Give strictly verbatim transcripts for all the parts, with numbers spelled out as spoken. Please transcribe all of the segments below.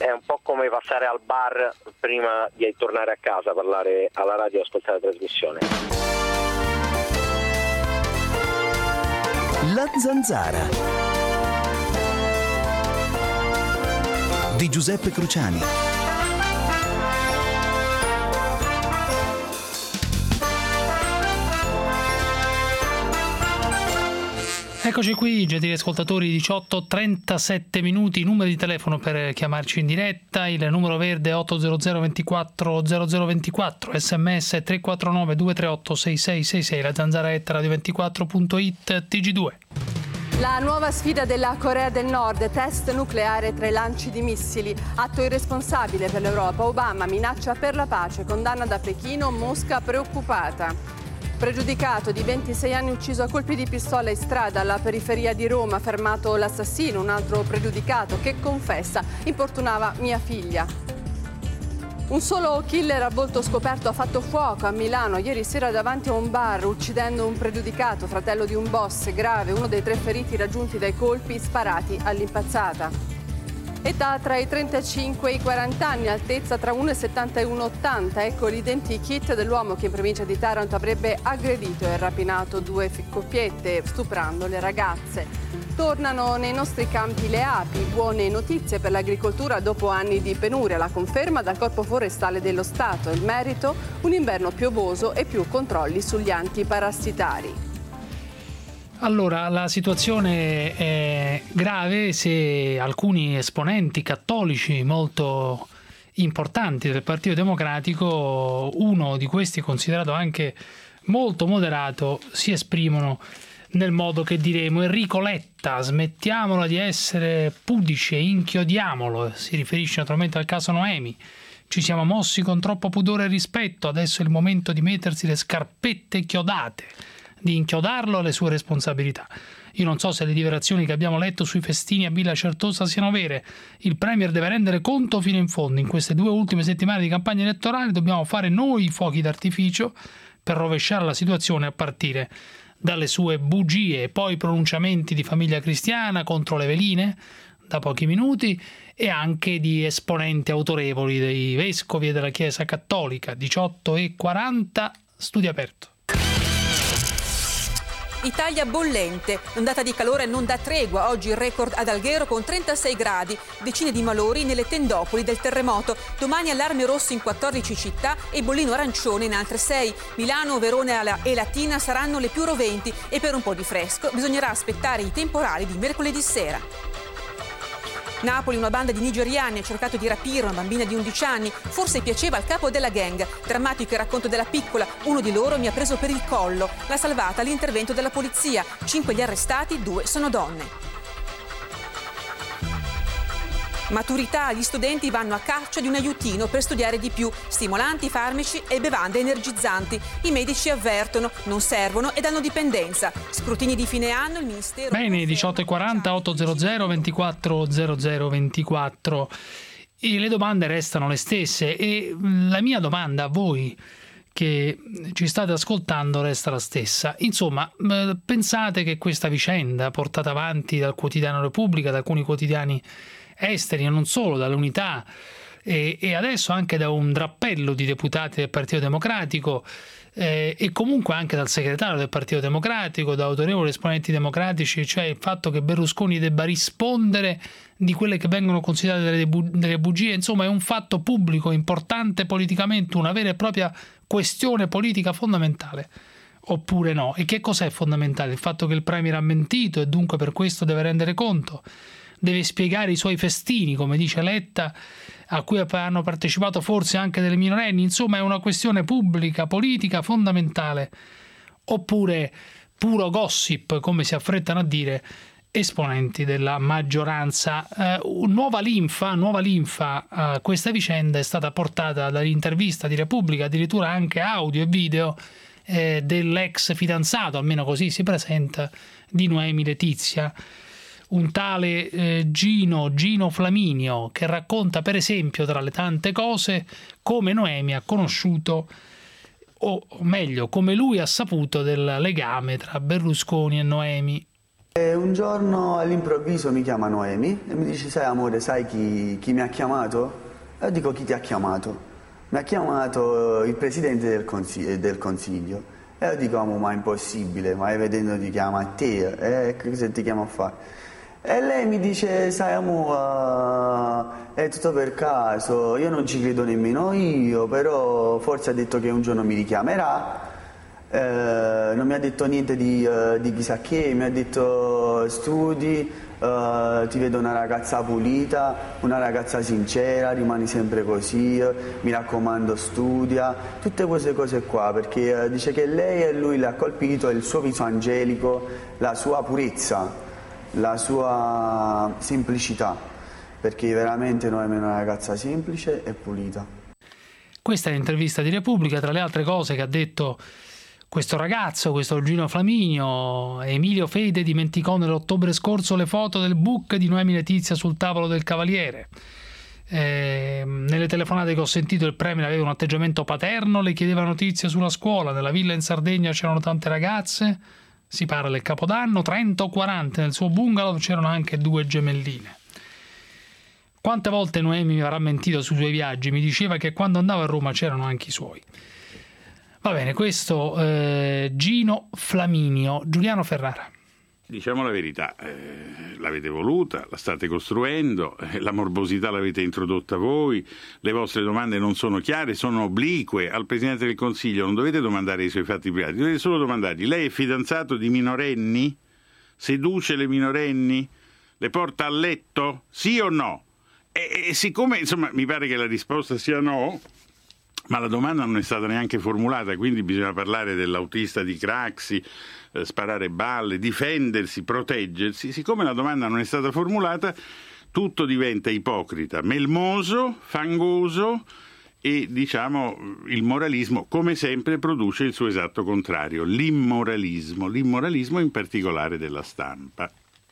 è un po' come passare al bar prima di tornare a casa, parlare alla radio e ascoltare la trasmissione. La Zanzara di Giuseppe Cruciani. Eccoci qui, gentili ascoltatori, diciotto e trentasette minuti, numero di telefono per chiamarci in diretta, il numero verde otto zero zero ventiquattro zero zero ventiquattro, sms tre quattro nove due tre otto sei sei sei sei, la zanzaretta radio ventiquattro punto it, T G due. La nuova sfida della Corea del Nord, test nucleare tra i lanci di missili, atto irresponsabile per l'Europa, Obama minaccia per la pace, condanna da Pechino, Mosca preoccupata. Pregiudicato di ventisei anni ucciso a colpi di pistola in strada alla periferia di Roma, fermato l'assassino, un altro pregiudicato che confessa importunava mia figlia. Un solo killer a volto scoperto ha fatto fuoco a Milano ieri sera davanti a un bar, uccidendo un pregiudicato, fratello di un boss, grave, uno dei tre feriti raggiunti dai colpi sparati all'impazzata. Età tra i trentacinque e i quaranta anni, altezza tra uno virgola settanta e uno virgola ottanta. Ecco l'identikit dell'uomo che in provincia di Taranto avrebbe aggredito e rapinato due coppiette, stuprando le ragazze. Tornano nei nostri campi le api, buone notizie per l'agricoltura dopo anni di penuria, la conferma dal Corpo Forestale dello Stato. Il merito, un inverno piovoso e più controlli sugli antiparassitari. Allora, la situazione è grave se alcuni esponenti cattolici molto importanti del Partito Democratico, uno di questi considerato anche molto moderato, si esprimono nel modo che diremo. Enrico Letta, smettiamola di essere pudici e inchiodiamolo, si riferisce naturalmente al caso Noemi. Ci siamo mossi con troppo pudore e rispetto, adesso è il momento di mettersi le scarpette chiodate, di inchiodarlo alle sue responsabilità. Io non so se le diverazioni che abbiamo letto sui festini a Villa Certosa siano vere. Il Premier deve rendere conto fino in fondo. In queste due ultime settimane di campagna elettorale dobbiamo fare noi i fuochi d'artificio per rovesciare la situazione a partire dalle sue bugie e poi pronunciamenti di Famiglia Cristiana contro le veline da pochi minuti e anche di esponenti autorevoli dei vescovi e della Chiesa Cattolica. diciotto e quaranta, studio aperto. Italia bollente, ondata di calore non dà tregua, oggi il record ad Alghero con trentasei gradi, decine di malori nelle tendopoli del terremoto, domani allarme rosso in quattordici città e bollino arancione in altre sei, Milano, Verona e Latina saranno le più roventi e per un po' di fresco bisognerà aspettare i temporali di mercoledì sera. Napoli, una banda di nigeriani ha cercato di rapire una bambina di undici anni, forse piaceva al capo della gang. Drammatico il racconto della piccola, uno di loro mi ha preso per il collo, l'ha salvata l'intervento della polizia, cinque gli arrestati, due sono donne. Maturità, gli studenti vanno a caccia di un aiutino per studiare di più, stimolanti, farmaci e bevande energizzanti. I medici avvertono, non servono e danno dipendenza. Scrutini di fine anno, il Ministero... Bene, diciotto e quaranta, otto zero zero ventiquattro zero zero ventiquattro. E le domande restano le stesse e la mia domanda a voi che ci state ascoltando resta la stessa. Insomma, pensate che questa vicenda portata avanti dal quotidiano Repubblica, da alcuni quotidiani esteri e non solo, dall'Unità e, e adesso anche da un drappello di deputati del Partito Democratico eh, e comunque anche dal segretario del Partito Democratico, da autorevoli esponenti democratici, cioè il fatto che Berlusconi debba rispondere di quelle che vengono considerate delle, bu- delle bugie, insomma è un fatto pubblico importante politicamente, una vera e propria questione politica fondamentale. Oppure no? E che cos'è fondamentale? Il fatto che il Premier ha mentito e dunque per questo deve rendere conto? Deve spiegare i suoi festini, come dice Letta, a cui hanno partecipato forse anche delle minorenni. Insomma, è una questione pubblica, politica, fondamentale. Oppure puro gossip, come si affrettano a dire esponenti della maggioranza. Eh, nuova linfa, nuova linfa a questa vicenda è stata portata dall'intervista di Repubblica, addirittura anche audio e video, eh, dell'ex fidanzato, almeno così si presenta, di Noemi Letizia. Un tale eh, Gino, Gino Flaminio, che racconta per esempio tra le tante cose come Noemi ha conosciuto, o meglio come lui ha saputo del legame tra Berlusconi e Noemi. E un giorno all'improvviso mi chiama Noemi e mi dice: sai amore, sai chi, chi mi ha chiamato? E io dico: chi ti ha chiamato? Mi ha chiamato il presidente del consiglio. Del consiglio. E io dico: ma è impossibile, ma vedendo ti chiama a te, e cosa ti chiama a fare? E lei mi dice: sai amore, è tutto per caso, io non ci credo nemmeno io, però forse ha detto che un giorno mi richiamerà. Eh, non mi ha detto niente di, uh, di chissà che, mi ha detto studi, uh, ti vedo una ragazza pulita, una ragazza sincera, rimani sempre così, uh, mi raccomando studia, tutte queste cose qua, perché uh, dice che lei e lui le ha colpito il suo viso angelico, la sua purezza, la sua semplicità, perché veramente Noemi è una ragazza semplice e pulita. Questa è l'intervista di Repubblica, tra le altre cose che ha detto questo ragazzo, questo Gino Flaminio. Emilio Fede dimenticò nell'ottobre scorso le foto del book di Noemi Letizia sul tavolo del Cavaliere. Eh, nelle telefonate che ho sentito il premier aveva un atteggiamento paterno, le chiedeva notizie sulla scuola, nella villa in Sardegna c'erano tante ragazze, si parla del Capodanno, trenta o quaranta, nel suo bungalow c'erano anche due gemelline. Quante volte Noemi mi avrà mentito sui suoi viaggi, mi diceva che quando andava a Roma c'erano anche i suoi. Va bene, questo eh, Gino Flaminio. Giuliano Ferrara. Diciamo la verità, eh, l'avete voluta, la state costruendo, eh, la morbosità l'avete introdotta voi, le vostre domande non sono chiare, sono oblique. Al Presidente del Consiglio non dovete domandare i suoi fatti privati, dovete solo domandargli: lei è fidanzato di minorenni? Seduce le minorenni? Le porta a letto? Sì o no? E, e siccome insomma mi pare che la risposta sia no, ma la domanda non è stata neanche formulata, quindi bisogna parlare dell'autista di Craxi, eh, sparare balle, difendersi, proteggersi. Siccome la domanda non è stata formulata, tutto diventa ipocrita, melmoso, fangoso e, diciamo, il moralismo, come sempre, produce il suo esatto contrario, l'immoralismo, l'immoralismo in particolare della stampa.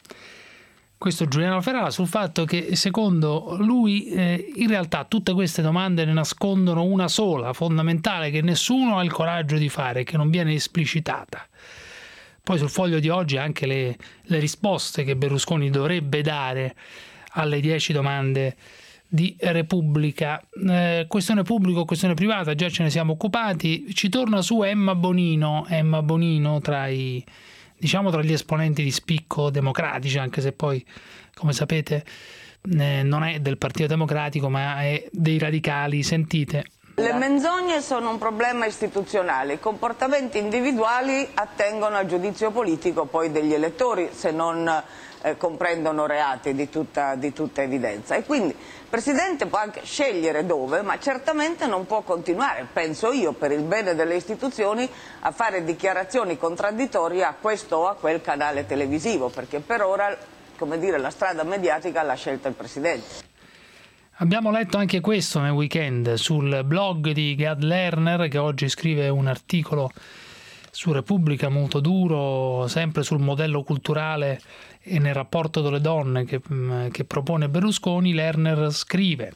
Questo Giuliano Ferrara sul fatto che secondo lui eh, in realtà tutte queste domande ne nascondono una sola, fondamentale, che nessuno ha il coraggio di fare, che non viene esplicitata. Poi sul Foglio di oggi anche le, le risposte che Berlusconi dovrebbe dare alle dieci domande di Repubblica. Eh, questione pubblica o questione privata, già ce ne siamo occupati. Ci torna su Emma Bonino, Emma Bonino tra i diciamo tra gli esponenti di spicco democratici, anche se poi, come sapete, eh, non è del Partito Democratico ma è dei radicali. Sentite. Le menzogne sono un problema istituzionale, i comportamenti individuali attengono al giudizio politico poi degli elettori, se non eh, comprendono reati di tutta, di tutta evidenza. E quindi il Presidente può anche scegliere dove, ma certamente non può continuare, penso io, per il bene delle istituzioni, a fare dichiarazioni contraddittorie a questo o a quel canale televisivo, perché per ora, come dire, la strada mediatica l'ha scelta il Presidente. Abbiamo letto anche questo nel weekend sul blog di Gad Lerner, che oggi scrive un articolo su Repubblica molto duro, sempre sul modello culturale e nel rapporto delle donne che, che propone Berlusconi. Lerner scrive: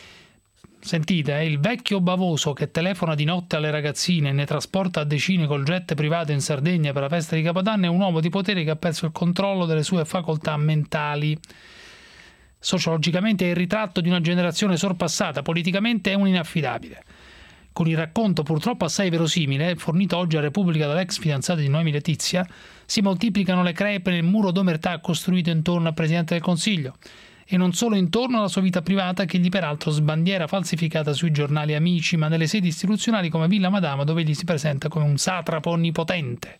sentite, eh, il vecchio bavoso che telefona di notte alle ragazzine e ne trasporta a decine col jet privato in Sardegna per la festa di Capodanno è un uomo di potere che ha perso il controllo delle sue facoltà mentali. Sociologicamente è il ritratto di una generazione sorpassata, politicamente è un inaffidabile. Con il racconto purtroppo assai verosimile, fornito oggi a Repubblica dall'ex fidanzato di Noemi Letizia, si moltiplicano le crepe nel muro d'omertà costruito intorno al Presidente del Consiglio, e non solo intorno alla sua vita privata, che egli peraltro sbandiera falsificata sui giornali amici, ma nelle sedi istituzionali come Villa Madama, dove egli si presenta come un satrapo onnipotente,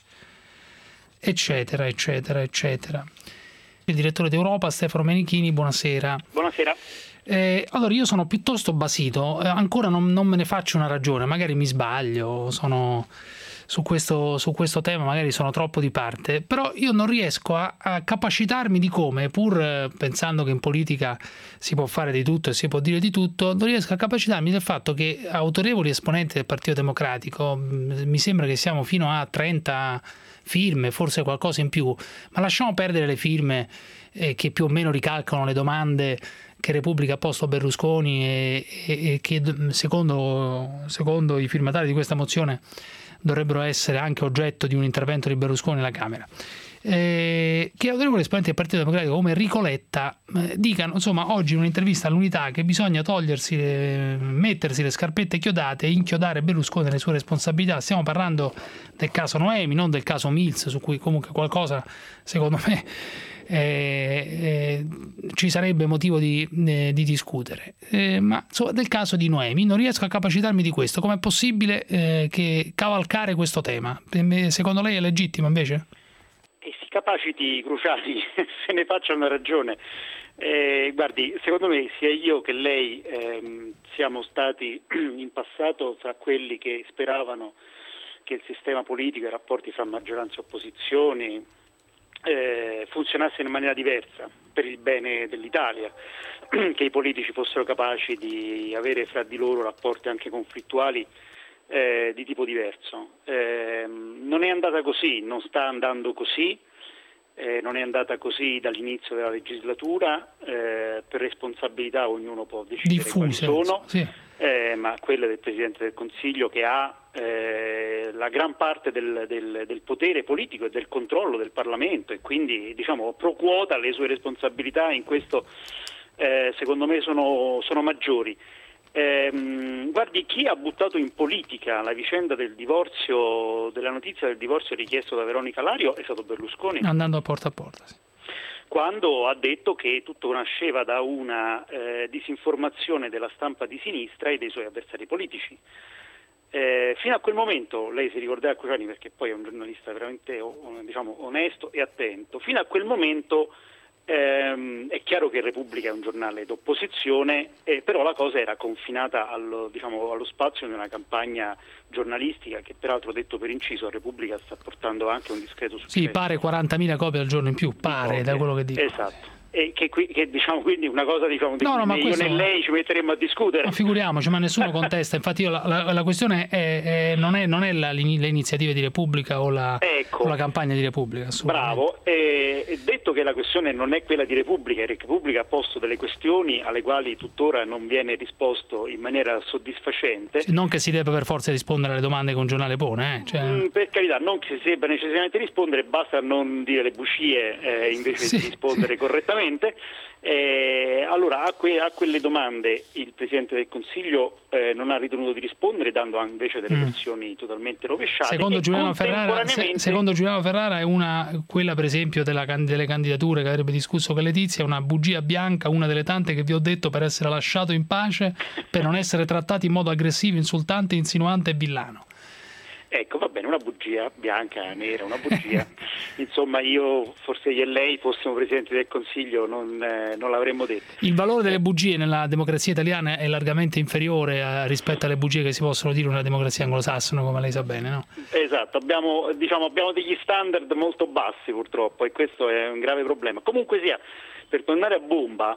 eccetera, eccetera, eccetera. Il direttore d'Europa, Stefano Menichini, buonasera. Buonasera. Eh, allora, io sono piuttosto basito, eh, ancora non, non me ne faccio una ragione, magari mi sbaglio, sono su questo, su questo tema magari sono troppo di parte, però io non riesco a, a capacitarmi di come, pur eh, pensando che in politica si può fare di tutto e si può dire di tutto, non riesco a capacitarmi del fatto che autorevoli esponenti del Partito Democratico, mh, mi sembra che siamo fino a trenta firme, forse qualcosa in più, ma lasciamo perdere le firme eh, che più o meno ricalcano le domande che Repubblica ha posto a Berlusconi e, e, e che secondo, secondo i firmatari di questa mozione dovrebbero essere anche oggetto di un intervento di Berlusconi alla Camera. eh, che autorevoli esponenti del Partito Democratico come Enrico Letta eh, dicano, insomma, oggi in un'intervista all'Unità, che bisogna togliersi, le, mettersi le scarpette chiodate e inchiodare Berlusconi nelle sue responsabilità. Stiamo parlando del caso Noemi, non del caso Mills, su cui comunque qualcosa, secondo me, eh, eh, ci sarebbe motivo di, eh, di discutere. Eh, ma insomma, del caso di Noemi non riesco a capacitarmi di questo. Com'è possibile eh, che cavalcare questo tema? Secondo lei è legittimo invece? E si capaciti, Cruciani, se ne faccia una ragione. Eh, guardi, secondo me sia io che lei ehm, siamo stati in passato tra quelli che speravano che il sistema politico e i rapporti fra maggioranza e opposizioni eh, funzionassero in maniera diversa per il bene dell'Italia, che i politici fossero capaci di avere fra di loro rapporti anche conflittuali Eh, di tipo diverso. Eh, non è andata così, non sta andando così, eh, non è andata così dall'inizio della legislatura, eh, per responsabilità ognuno può decidere diffuse, quali sono, sì. eh, ma quella del Presidente del Consiglio, che ha eh, la gran parte del, del, del potere politico e del controllo del Parlamento, e quindi, diciamo, pro quota le sue responsabilità in questo eh, secondo me sono, sono maggiori. Eh, guardi, chi ha buttato in politica la vicenda del divorzio, della notizia del divorzio richiesto da Veronica Lario, è stato Berlusconi. Andando a porta a porta, sì. Quando ha detto che tutto nasceva da una eh, disinformazione della stampa di sinistra e dei suoi avversari politici. Eh, fino a quel momento, lei si ricorderà, Cruciani, perché poi è un giornalista veramente, diciamo, onesto e attento, fino a quel momento Ehm, è chiaro che Repubblica è un giornale d'opposizione, eh, però la cosa era confinata allo, diciamo, allo spazio di una campagna giornalistica che, peraltro, detto per inciso, a Repubblica sta portando anche un discreto successo. Sì, pare quarantamila copie al giorno in più, pare, copie, da quello che dico. Esatto. E che, che diciamo, quindi una cosa, diciamo, di no, cui no, ma io questo... né lei ci metteremmo a discutere. Ma figuriamoci, ma nessuno contesta. Infatti io la, la, la questione è, è, non è, non è la, le iniziative di Repubblica o la, ecco, o la campagna di Repubblica. Bravo. E, detto che la questione non è quella di Repubblica, Repubblica ha posto delle questioni alle quali tuttora non viene risposto in maniera soddisfacente. Non che si debba per forza rispondere alle domande che un giornale pone, eh? Cioè... mm, per carità, non che si debba necessariamente rispondere, basta non dire le bugie eh, invece sì. di rispondere correttamente. Eh, allora, a, que- a quelle domande il Presidente del Consiglio eh, non ha ritenuto di rispondere, dando invece delle mm. versioni totalmente rovesciate. Secondo Giuliano Ferrara, se, secondo Giuliano Ferrara è una, quella per esempio della, delle candidature che avrebbe discusso con Letizia, una bugia bianca, una delle tante che vi ho detto, per essere lasciato in pace, per non essere trattati in modo aggressivo, insultante, insinuante e villano. Ecco, va bene, una bugia bianca, nera, una bugia. Insomma, io, forse io e lei fossimo Presidente del Consiglio, non, eh, non l'avremmo detto. Il valore delle bugie nella democrazia italiana è largamente inferiore a, rispetto alle bugie che si possono dire in una democrazia anglosassone, come lei sa bene, no? Esatto, abbiamo, diciamo, abbiamo degli standard molto bassi purtroppo, e questo è un grave problema. Comunque sia, per tornare a bomba,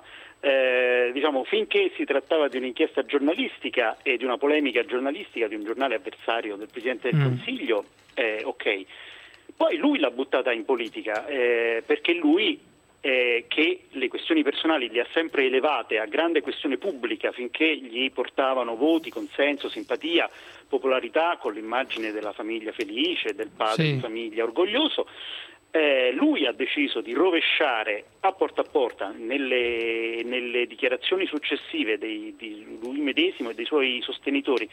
Eh, diciamo, finché si trattava di un'inchiesta giornalistica e di una polemica giornalistica di un giornale avversario del Presidente del mm. Consiglio, eh, ok. Poi lui l'ha buttata in politica, eh, perché lui, eh, che le questioni personali le ha sempre elevate a grande questione pubblica finché gli portavano voti, consenso, simpatia, popolarità, con l'immagine della famiglia felice, del padre sì. di famiglia orgoglioso. Eh, lui ha deciso di rovesciare a porta a porta nelle, nelle dichiarazioni successive dei, di lui medesimo e dei suoi sostenitori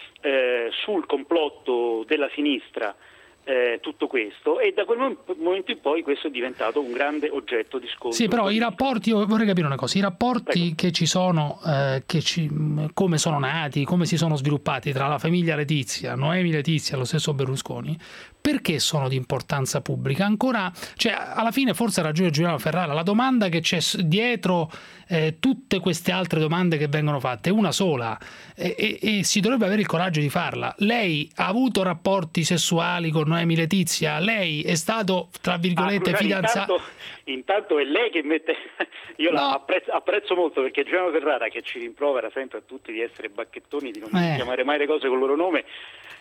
eh, sul complotto della sinistra eh, tutto questo, e da quel momento in poi questo è diventato un grande oggetto di scontro. Sì, però i rapporti, io vorrei capire una cosa, i rapporti Prego. che ci sono, eh, che ci, come sono nati, come si sono sviluppati tra la famiglia Letizia, Noemi Letizia e lo stesso Berlusconi, perché sono di importanza pubblica? Ancora, cioè, alla fine forse ha ragione Giuliano Ferrara, la domanda che c'è dietro eh, tutte queste altre domande che vengono fatte è una sola, e, e, e si dovrebbe avere il coraggio di farla. Lei ha avuto rapporti sessuali con Noemi Letizia? Lei è stato, tra virgolette, ah, fidanzato? Intanto, intanto è lei che mette... Io no. la apprezzo, apprezzo molto, perché Giuliano Ferrara, che ci rimprovera sempre a tutti di essere bacchettoni, di non eh. chiamare mai le cose col loro nome,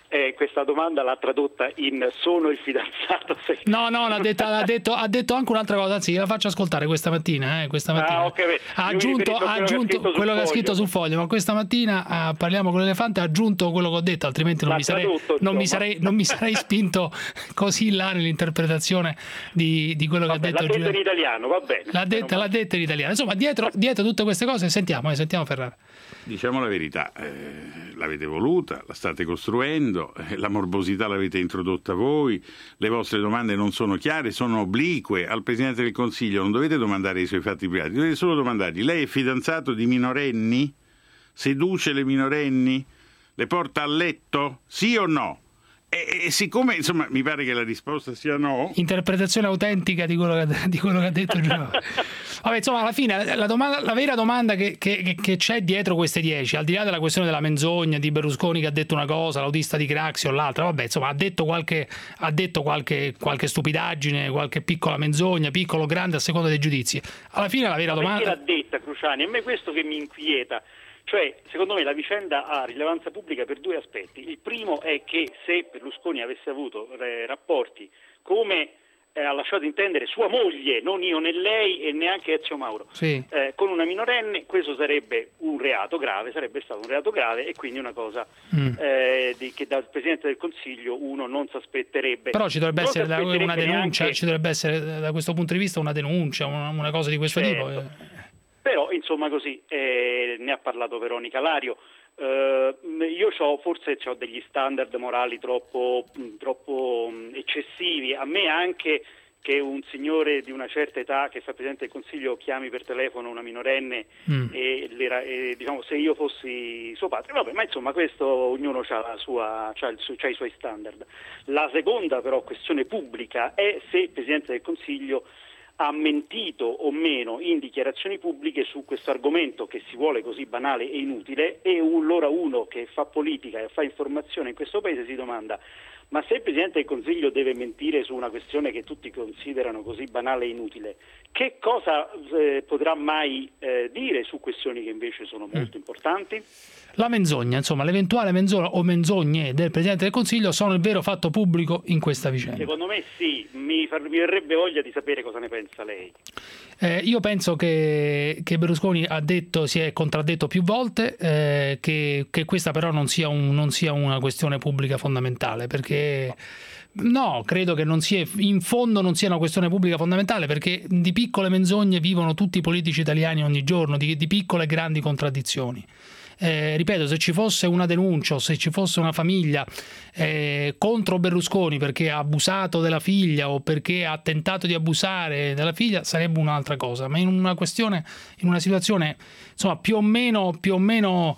eh, questa domanda l'ha tradotta in sono il fidanzato. Se... No, no, l'ha detto, ha, detto, ha detto anche un'altra cosa, anzi la faccio ascoltare questa mattina. Eh, questa mattina. Ah, okay, ha aggiunto, ha aggiunto quello, quello che ha scritto sul foglio, ma questa mattina ah, parliamo con l'elefante, ha aggiunto quello che ho detto, altrimenti non, mi sarei, tradotto, non, mi sarei, non mi sarei spinto così là nell'interpretazione di, di quello vabbè, che ha detto. L'ha detto in italiano, va bene. L'ha detta, l'ha detta in italiano. Insomma, dietro, dietro tutte queste cose, sentiamo, eh, sentiamo Ferrara. Diciamo la verità, eh, l'avete voluta, la state costruendo, eh, la morbosità l'avete introdotta voi, le vostre domande non sono chiare, sono oblique. Al Presidente del Consiglio non dovete domandare i suoi fatti privati, dovete solo domandargli: lei è fidanzato di minorenni? Seduce le minorenni? Le porta a letto? Sì o no? E, e siccome insomma mi pare che la risposta sia no, interpretazione autentica di quello che, di quello che ha detto Giovanni. Vabbè, insomma, alla fine la, domanda, la vera domanda che, che, che c'è dietro queste dieci, al di là della questione della menzogna di Berlusconi che ha detto una cosa, l'autista di Craxi o l'altra, vabbè, insomma, ha detto qualche, ha detto qualche, qualche stupidaggine, qualche piccola menzogna, piccolo, grande, a seconda dei giudizi. Alla fine la vera ma domanda... Perché l'ha detta Cruciani? A me questo che mi inquieta. Cioè, secondo me la vicenda ha rilevanza pubblica per due aspetti. Il primo è che se Berlusconi avesse avuto eh, rapporti come eh, ha lasciato intendere sua moglie, non io né lei e neanche Ezio Mauro, sì. eh, con una minorenne, questo sarebbe un reato grave, sarebbe stato un reato grave e quindi una cosa mm. eh, di, che dal Presidente del Consiglio uno non si aspetterebbe. Però ci dovrebbe non essere da, una denuncia, neanche... ci dovrebbe essere da questo punto di vista una denuncia, una, una cosa di questo certo. tipo. Eh. Però, insomma, così, eh, ne ha parlato Veronica Lario. Eh, io c'ho, forse ho degli standard morali troppo, troppo eccessivi. A me anche che un signore di una certa età che fa Presidente del Consiglio chiami per telefono una minorenne mm. e, le, e diciamo se io fossi suo padre, vabbè, ma insomma questo ognuno ha la sua, c'ha il, c'ha i suoi standard. La seconda però questione pubblica è se il Presidente del Consiglio ha mentito o meno in dichiarazioni pubbliche su questo argomento che si vuole così banale e inutile, e allora uno che fa politica e fa informazione in questo paese si domanda: ma se il Presidente del Consiglio deve mentire su una questione che tutti considerano così banale e inutile, che cosa eh, potrà mai eh, dire su questioni che invece sono molto mm. importanti? La menzogna, insomma, l'eventuale menzogna o menzogne del Presidente del Consiglio sono il vero fatto pubblico in questa vicenda. Secondo me sì, mi, far, mi verrebbe voglia di sapere cosa ne pensa lei. Eh, io penso che, che Berlusconi ha detto, si è contraddetto più volte, eh, che, che questa però non sia, un, non sia una questione pubblica fondamentale, perché... No, credo che non sia, in fondo non sia una questione pubblica fondamentale, perché di piccole menzogne vivono tutti i politici italiani ogni giorno, di, di piccole e grandi contraddizioni. Eh, ripeto, se ci fosse una denuncia o se ci fosse una famiglia eh, contro Berlusconi perché ha abusato della figlia o perché ha tentato di abusare della figlia, sarebbe un'altra cosa, ma in una questione, in una situazione insomma più o meno più o meno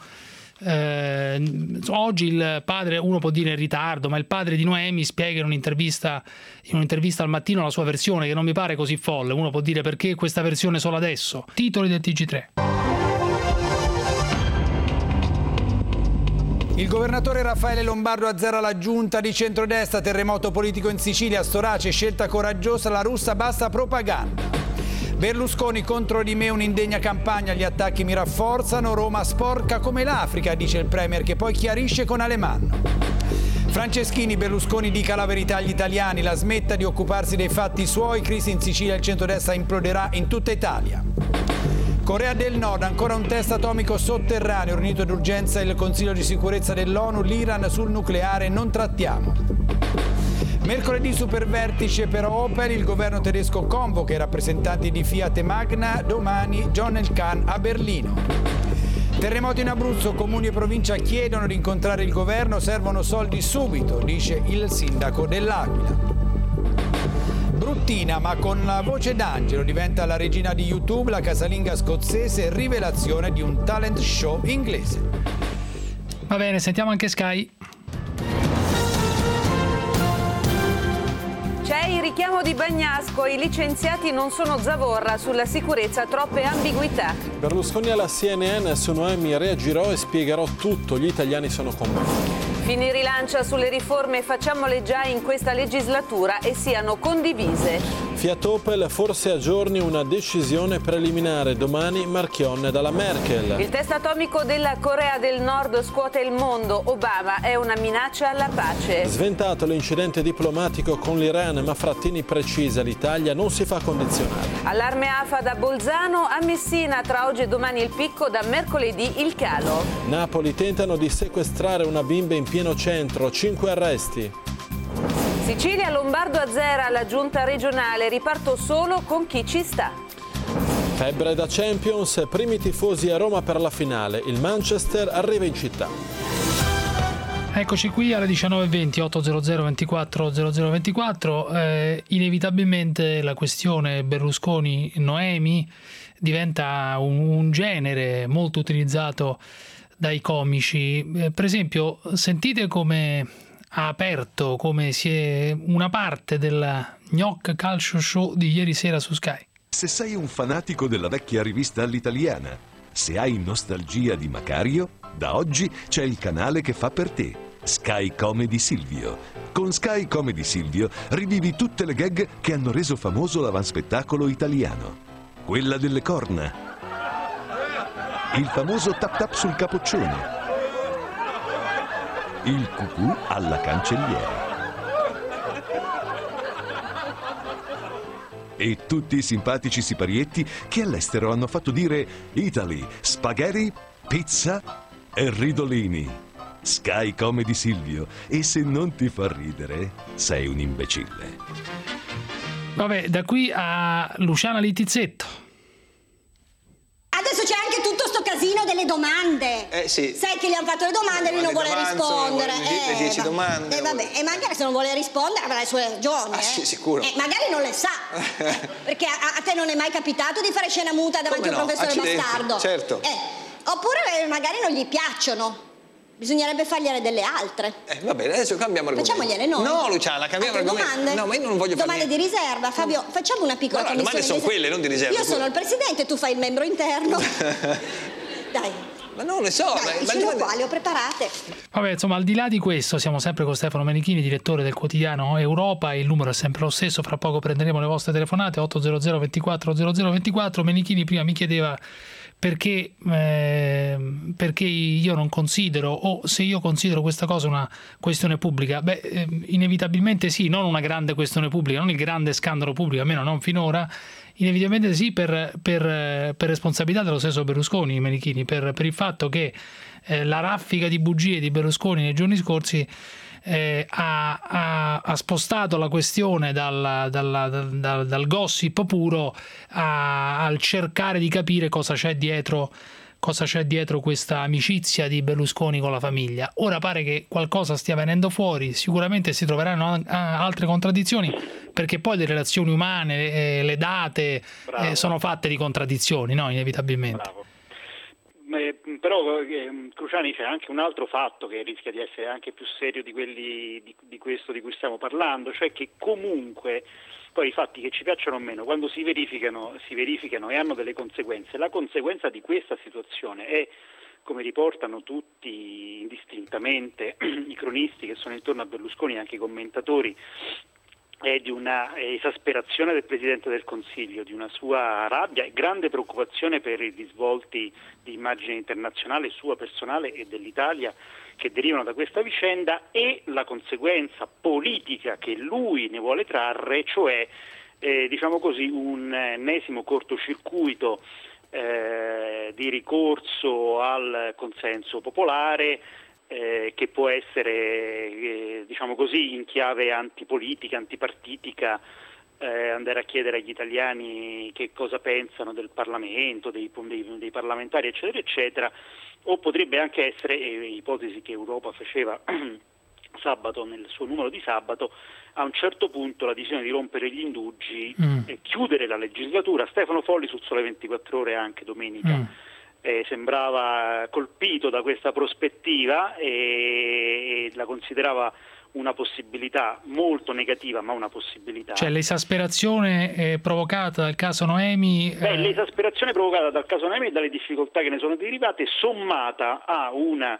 Eh, oggi il padre, uno può dire in ritardo, ma il padre di Noemi spiega in un'intervista in un'intervista al Mattino la sua versione, che non mi pare così folle. Uno può dire: perché questa versione solo adesso? Titoli del T G tre. Il governatore Raffaele Lombardo azzera la giunta di centrodestra, terremoto politico in Sicilia, Storace, scelta coraggiosa, la russa basta propaganda. Berlusconi: contro di me un'indegna campagna, gli attacchi mi rafforzano, Roma sporca come l'Africa, dice il premier, che poi chiarisce con Alemanno. Franceschini: Berlusconi dica la verità agli italiani, la smetta di occuparsi dei fatti suoi, crisi in Sicilia, il centrodestra imploderà in tutta Italia. Corea del Nord, ancora un test atomico sotterraneo, riunito d'urgenza il Consiglio di sicurezza dell'ONU, l'Iran sul nucleare non trattiamo. Mercoledì supervertice per Opel, il governo tedesco convoca i rappresentanti di Fiat e Magna, domani John Elkann a Berlino. Terremoto in Abruzzo, comuni e provincia chiedono di incontrare il governo, servono soldi subito, dice il sindaco dell'Aquila. Bruttina ma con la voce d'angelo, diventa la regina di YouTube, la casalinga scozzese, rivelazione di un talent show inglese. Va bene, sentiamo anche Sky. C'è il richiamo di Bagnasco, i licenziati non sono zavorra, sulla sicurezza troppe ambiguità. Berlusconi alla C N N, su Noemi reagirò e spiegherò tutto, gli italiani sono con me. Fini rilancia sulle riforme, facciamole già in questa legislatura e siano condivise. Fiat Opel forse aggiorni una decisione preliminare, domani Marchionne dalla Merkel. Il test atomico della Corea del Nord scuote il mondo, Obama è una minaccia alla pace. Sventato l'incidente diplomatico con l'Iran, ma Frattini precisa, l'Italia non si fa condizionare. Allarme A F A da Bolzano a Messina, tra oggi e domani il picco, da mercoledì il calo. Napoli, tentano di sequestrare una bimba in pieno centro, cinque arresti. Sicilia, Lombardo azzera la giunta regionale, riparto solo con chi ci sta. Febbre da Champions, primi tifosi a Roma per la finale, il Manchester arriva in città. Eccoci qui alle diciannove e venti, otto zero zero ventiquattro zero zero ventiquattro. Eh, inevitabilmente la questione Berlusconi-Noemi diventa un, un genere molto utilizzato dai comici. Eh, per esempio, sentite come ha aperto, come si è una parte del Gnoc Calcio Show di ieri sera su Sky. Se sei un fanatico della vecchia rivista all'italiana, se hai nostalgia di Macario, da oggi c'è il canale che fa per te, Sky Comedy Silvio. Con Sky Comedy Silvio rivivi tutte le gag che hanno reso famoso l'avanspettacolo italiano. Quella delle corna, il famoso tap tap sul capoccione, il cucù alla cancelliera. E tutti i simpatici siparietti che all'estero hanno fatto dire Italy, spaghetti, pizza e ridolini. Sky Comedy Silvio. E se non ti fa ridere, sei un imbecille. Vabbè, da qui a Luciana Littizzetto. Adesso c'è anche tutto sto casino delle domande. Eh sì. Sai che gli hanno fatto le domande e lui non vuole rispondere. Le dieci domande. E eh, vabbè, e magari se non vuole rispondere avrà le sue ragioni. Ah, eh. sì, sicuro. Eh, magari non le sa. Perché a, a te non è mai capitato di fare scena muta davanti a un no? professore Accidenti. bastardo? Certo. Eh, oppure eh, magari non gli piacciono. Bisognerebbe fargliene delle altre. Eh, va bene, adesso cambiamo argomento. Facciamogliene noi. No, Luciana, cambiamo Altre argomento. domande? No, ma io non voglio fare Domande di riserva. Fabio, facciamo una piccola Guarda, commissione. le domande sono di quelle, non di riserva. Io sono il presidente, tu fai il membro interno. Dai. Ma non ne so. Dai, ma, dicelo ma... qua, le ho preparate. Vabbè, insomma, al di là di questo, siamo sempre con Stefano Menichini, direttore del quotidiano Europa. Il numero è sempre lo stesso. Fra poco prenderemo le vostre telefonate, otto zero zero ventiquattro zero zero ventiquattro. Menichini prima mi chiedeva perché, eh, perché io non considero, o se io considero questa cosa una questione pubblica. Beh, eh, inevitabilmente sì, non una grande questione pubblica, non il grande scandalo pubblico, almeno non finora. Inevitabilmente sì, per, per, per responsabilità dello stesso Berlusconi, Menichini, per, per il fatto che eh, la raffica di bugie di Berlusconi nei giorni scorsi eh, ha, ha, ha spostato la questione dal, dal, dal, dal gossip puro a, al cercare di capire cosa c'è dietro cosa c'è dietro questa amicizia di Berlusconi con la famiglia. Ora pare che qualcosa stia venendo fuori, sicuramente si troveranno altre contraddizioni, perché poi le relazioni umane, eh, le date eh, sono fatte di contraddizioni, no? Inevitabilmente. Bravo. Eh, però eh, Cruciani, c'è anche un altro fatto che rischia di essere anche più serio di quelli di, di questo di cui stiamo parlando, cioè che comunque poi i fatti, che ci piacciono o meno, quando si verificano, si verificano e hanno delle conseguenze, la conseguenza di questa situazione è, come riportano tutti indistintamente i cronisti che sono intorno a Berlusconi e anche i commentatori, è di una esasperazione del Presidente del Consiglio, di una sua rabbia e grande preoccupazione per i risvolti di immagine internazionale sua personale e dell'Italia che derivano da questa vicenda, e la conseguenza politica che lui ne vuole trarre, cioè eh, diciamo così un ennesimo cortocircuito eh, di ricorso al consenso popolare, Eh, che può essere eh, diciamo così in chiave antipolitica, antipartitica, eh, andare a chiedere agli italiani che cosa pensano del Parlamento, dei, dei, dei parlamentari eccetera eccetera, o potrebbe anche essere, eh, ipotesi che Europa faceva sabato nel suo numero di sabato, a un certo punto la decisione di rompere gli indugi mm. e chiudere la legislatura. Stefano Folli sul Sole ventiquattro Ore anche domenica mm. Eh, sembrava colpito da questa prospettiva e, e la considerava una possibilità molto negativa, ma una possibilità. Cioè l'esasperazione eh, provocata dal caso Noemi... Beh, eh... l'esasperazione provocata dal caso Noemi e dalle difficoltà che ne sono derivate, sommata a una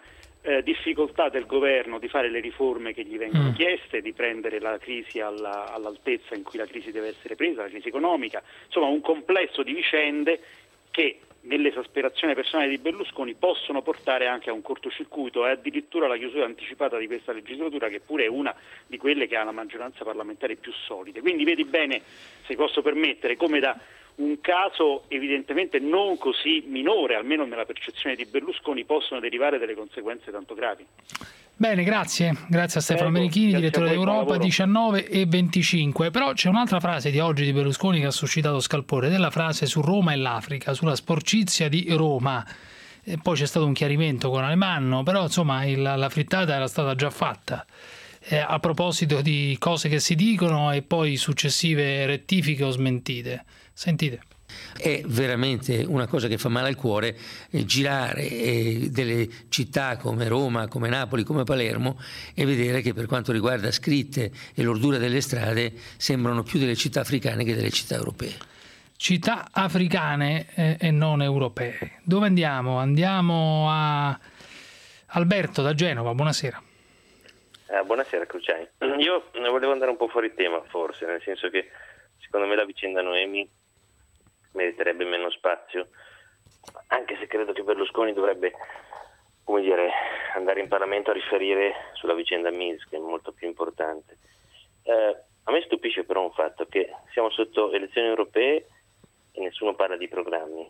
eh, difficoltà del governo di fare le riforme che gli vengono Mm. chieste, di prendere la crisi alla, all'altezza in cui la crisi deve essere presa, la crisi economica, insomma un complesso di vicende che nell'esasperazione personale di Berlusconi possono portare anche a un cortocircuito e addirittura alla chiusura anticipata di questa legislatura, che pure è una di quelle che ha la maggioranza parlamentare più solide. Quindi vedi bene, se posso permettere, come da un caso evidentemente non così minore, almeno nella percezione di Berlusconi, possono derivare delle conseguenze tanto gravi. Bene, grazie. Grazie a Stefano Prego, Merichini, grazie direttore a voi, buon d'Europa, lavoro. diciannove e venticinque. Però c'è un'altra frase di oggi di Berlusconi che ha suscitato scalpore, della frase su Roma e l'Africa, sulla sporcizia di Roma. E poi c'è stato un chiarimento con Alemanno, però insomma il, la frittata era stata già fatta. Eh, a proposito di cose che si dicono e poi successive rettifiche o smentite. Sentite. È veramente una cosa che fa male al cuore eh, girare eh, delle città come Roma, come Napoli, come Palermo e vedere che per quanto riguarda scritte e l'ordura delle strade sembrano più delle città africane che delle città europee. Città africane eh, e non europee. Dove andiamo? Andiamo a Alberto da Genova, buonasera. Eh, buonasera Cruciani. Io volevo andare un po' fuori tema forse, nel senso che secondo me la vicenda Noemi meriterebbe meno spazio, anche se credo che Berlusconi dovrebbe, come dire, andare in Parlamento a riferire sulla vicenda Mills, che è molto più importante. Eh, a me stupisce però un fatto, che siamo sotto elezioni europee e nessuno parla di programmi.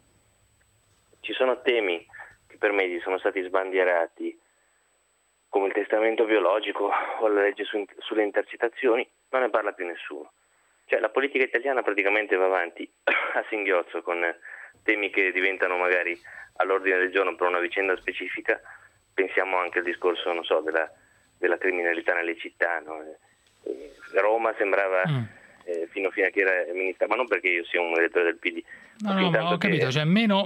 Ci sono temi che per me sono stati sbandierati, come il testamento biologico o la legge su, sulle intercettazioni, non ne parla più nessuno. Cioè la politica italiana praticamente va avanti a singhiozzo con temi che diventano magari all'ordine del giorno per una vicenda specifica. Pensiamo anche al discorso, non so, della, della criminalità nelle città, no? eh, Roma sembrava mm. eh, fino, fino a che era ministra, ma non perché io sia un elettore del P D. No, no, ma ho capito, che... cioè meno,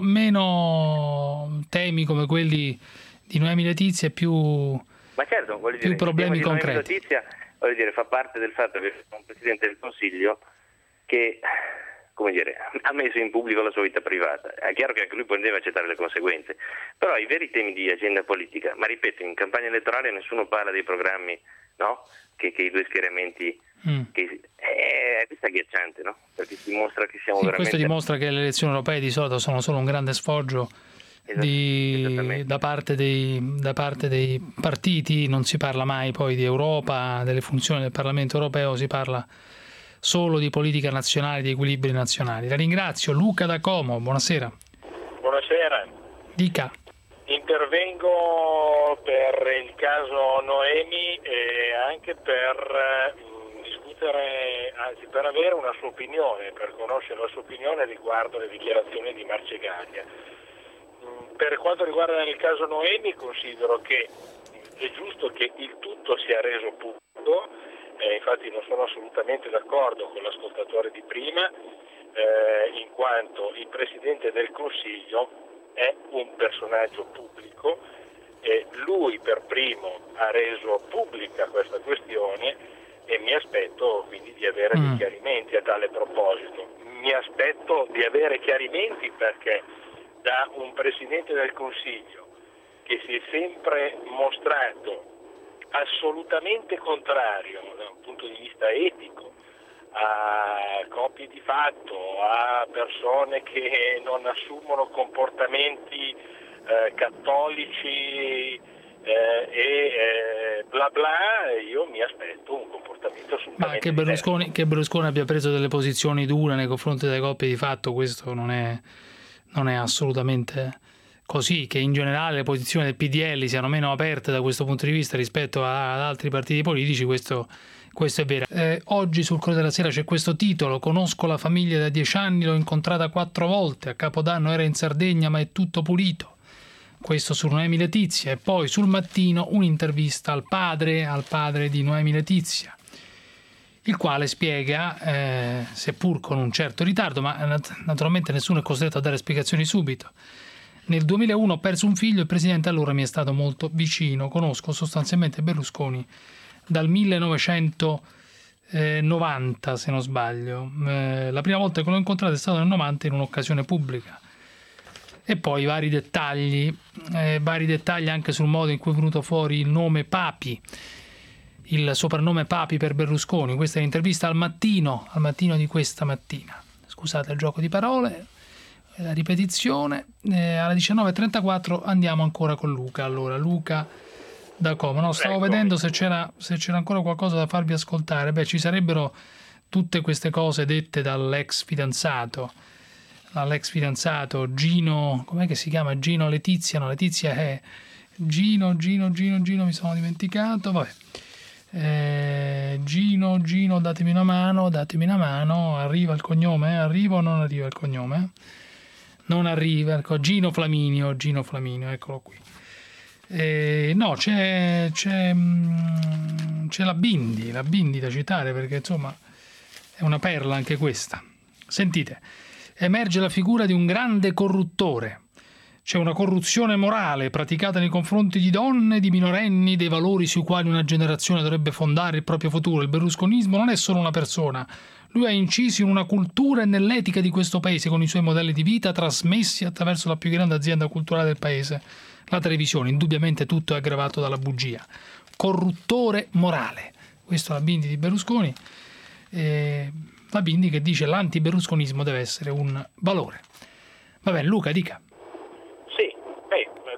meno temi come quelli di Noemi Letizia e più, ma certo, voglio più dire, problemi il tema di concreti. Noemi Letizia, voglio dire, fa parte del fatto che c'è un Presidente del Consiglio che, come dire, ha messo in pubblico la sua vita privata. È chiaro che anche lui poi deve accettare le conseguenze, però i veri temi di agenda politica, ma ripeto, in campagna elettorale nessuno parla dei programmi, no? Che, che i due schieramenti, mm. che, è, questo è agghiacciante, no? Perché dimostra che siamo sì, veramente... Questo dimostra che le elezioni europee di solito sono solo un grande sfoggio di, da, parte dei, da parte dei partiti, non si parla mai poi di Europa, delle funzioni del Parlamento europeo, si parla solo di politica nazionale, di equilibri nazionali. La ringrazio. Luca da Como, buonasera. Buonasera. Dica. Intervengo per il caso Noemi e anche per mh, discutere, anzi per avere una sua opinione, per conoscere la sua opinione riguardo le dichiarazioni di Marcegaglia. Mh, per quanto riguarda il caso Noemi, considero che è giusto che il tutto sia reso pubblico, eh, infatti non sono assolutamente d'accordo con l'ascoltatore di prima, eh, in quanto il Presidente del Consiglio è un personaggio pubblico e lui per primo ha reso pubblica questa questione e mi aspetto quindi di avere mm. dei chiarimenti a tale proposito. Mi aspetto di avere chiarimenti perché da un Presidente del Consiglio che si è sempre mostrato assolutamente contrario da un punto di vista etico a coppie di fatto, a persone che non assumono comportamenti eh, cattolici eh, e eh, bla bla, io mi aspetto un comportamento assolutamente Ma che Berlusconi, che Berlusconi abbia preso delle posizioni dure nei confronti delle coppie di fatto, questo non è, non è assolutamente così. Che in generale le posizioni del P D L siano meno aperte da questo punto di vista rispetto ad altri partiti politici, questo Questo è vero. Eh, oggi sul Corriere della Sera c'è questo titolo: conosco la famiglia da dieci anni, l'ho incontrata quattro volte, a Capodanno era in Sardegna ma è tutto pulito. Questo su Noemi Letizia. E poi sul Mattino un'intervista al padre, al padre di Noemi Letizia, il quale spiega, eh, seppur con un certo ritardo, ma naturalmente nessuno è costretto a dare spiegazioni subito. Nel duemilauno ho perso un figlio, il presidente allora mi è stato molto vicino, conosco sostanzialmente Berlusconi dal millenovecentonovanta, se non sbaglio. Eh, la prima volta che l'ho incontrato è stata nel novanta in un'occasione pubblica. e poi vari dettagli, eh, vari dettagli anche sul modo in cui è venuto fuori il nome Papi, il soprannome Papi per Berlusconi. Questa è l'intervista al mattino, al mattino di questa mattina. Scusate il gioco di parole, la ripetizione. Eh, alle diciannove e trentaquattro andiamo ancora con Luca. Allora, Luca da Como. No, stavo Eccomi. vedendo se c'era, se c'era ancora qualcosa da farvi ascoltare. Beh, ci sarebbero tutte queste cose dette dall'ex fidanzato, dall'ex fidanzato Gino, com'è che si chiama? Gino Letizia, no, Letizia è Gino, Gino, Gino, Gino, mi sono dimenticato, vabbè. Eh, Gino, Gino, datemi una mano, datemi una mano, arriva il cognome? Arriva o non arriva il cognome? Non arriva, ecco, Gino Flaminio, Gino Flaminio, eccolo qui. Eh, no, c'è, c'è, c'è la Bindi, la Bindi da citare perché insomma è una perla anche questa. Sentite, emerge la figura di un grande corruttore. C'è una corruzione morale praticata nei confronti di donne, di minorenni, dei valori sui quali una generazione dovrebbe fondare il proprio futuro. Il berlusconismo non è solo una persona. Lui ha inciso in una cultura e nell'etica di questo paese con i suoi modelli di vita trasmessi attraverso la più grande azienda culturale del paese, la televisione. Indubbiamente tutto è aggravato dalla bugia. Corruttore morale. Questo è la Bindi di Berlusconi. Eh, la Bindi che dice l'anti-berlusconismo deve essere un valore. Va bene, Luca, dica. Sì, beh, la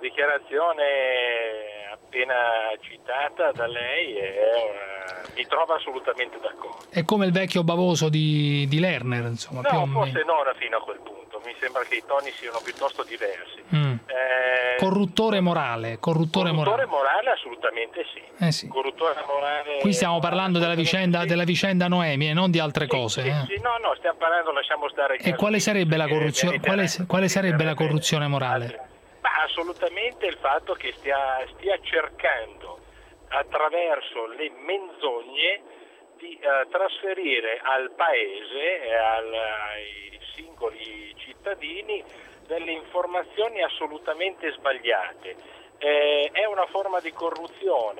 dichiarazione appena citata da lei è una... mi trova assolutamente d'accordo. È come il vecchio bavoso di, di Lerner, insomma. No, più o forse meno. non fino a quel punto. Mi sembra che i toni siano piuttosto diversi. Mm. Eh, Corruttore morale, corruttore, corruttore morale. morale assolutamente sì. Eh sì. Corruttore morale. Qui stiamo parlando della vicenda, della vicenda Noemi e non di altre cose. Sì, eh. sì, no, no, stiamo parlando, lasciamo stare. E quale sarebbe la corruzione? Quale, quale sarebbe la corruzione morale? Ma assolutamente il fatto che stia, stia cercando attraverso le menzogne di uh, trasferire al paese e al, ai singoli cittadini delle informazioni assolutamente sbagliate. Eh, è una forma di corruzione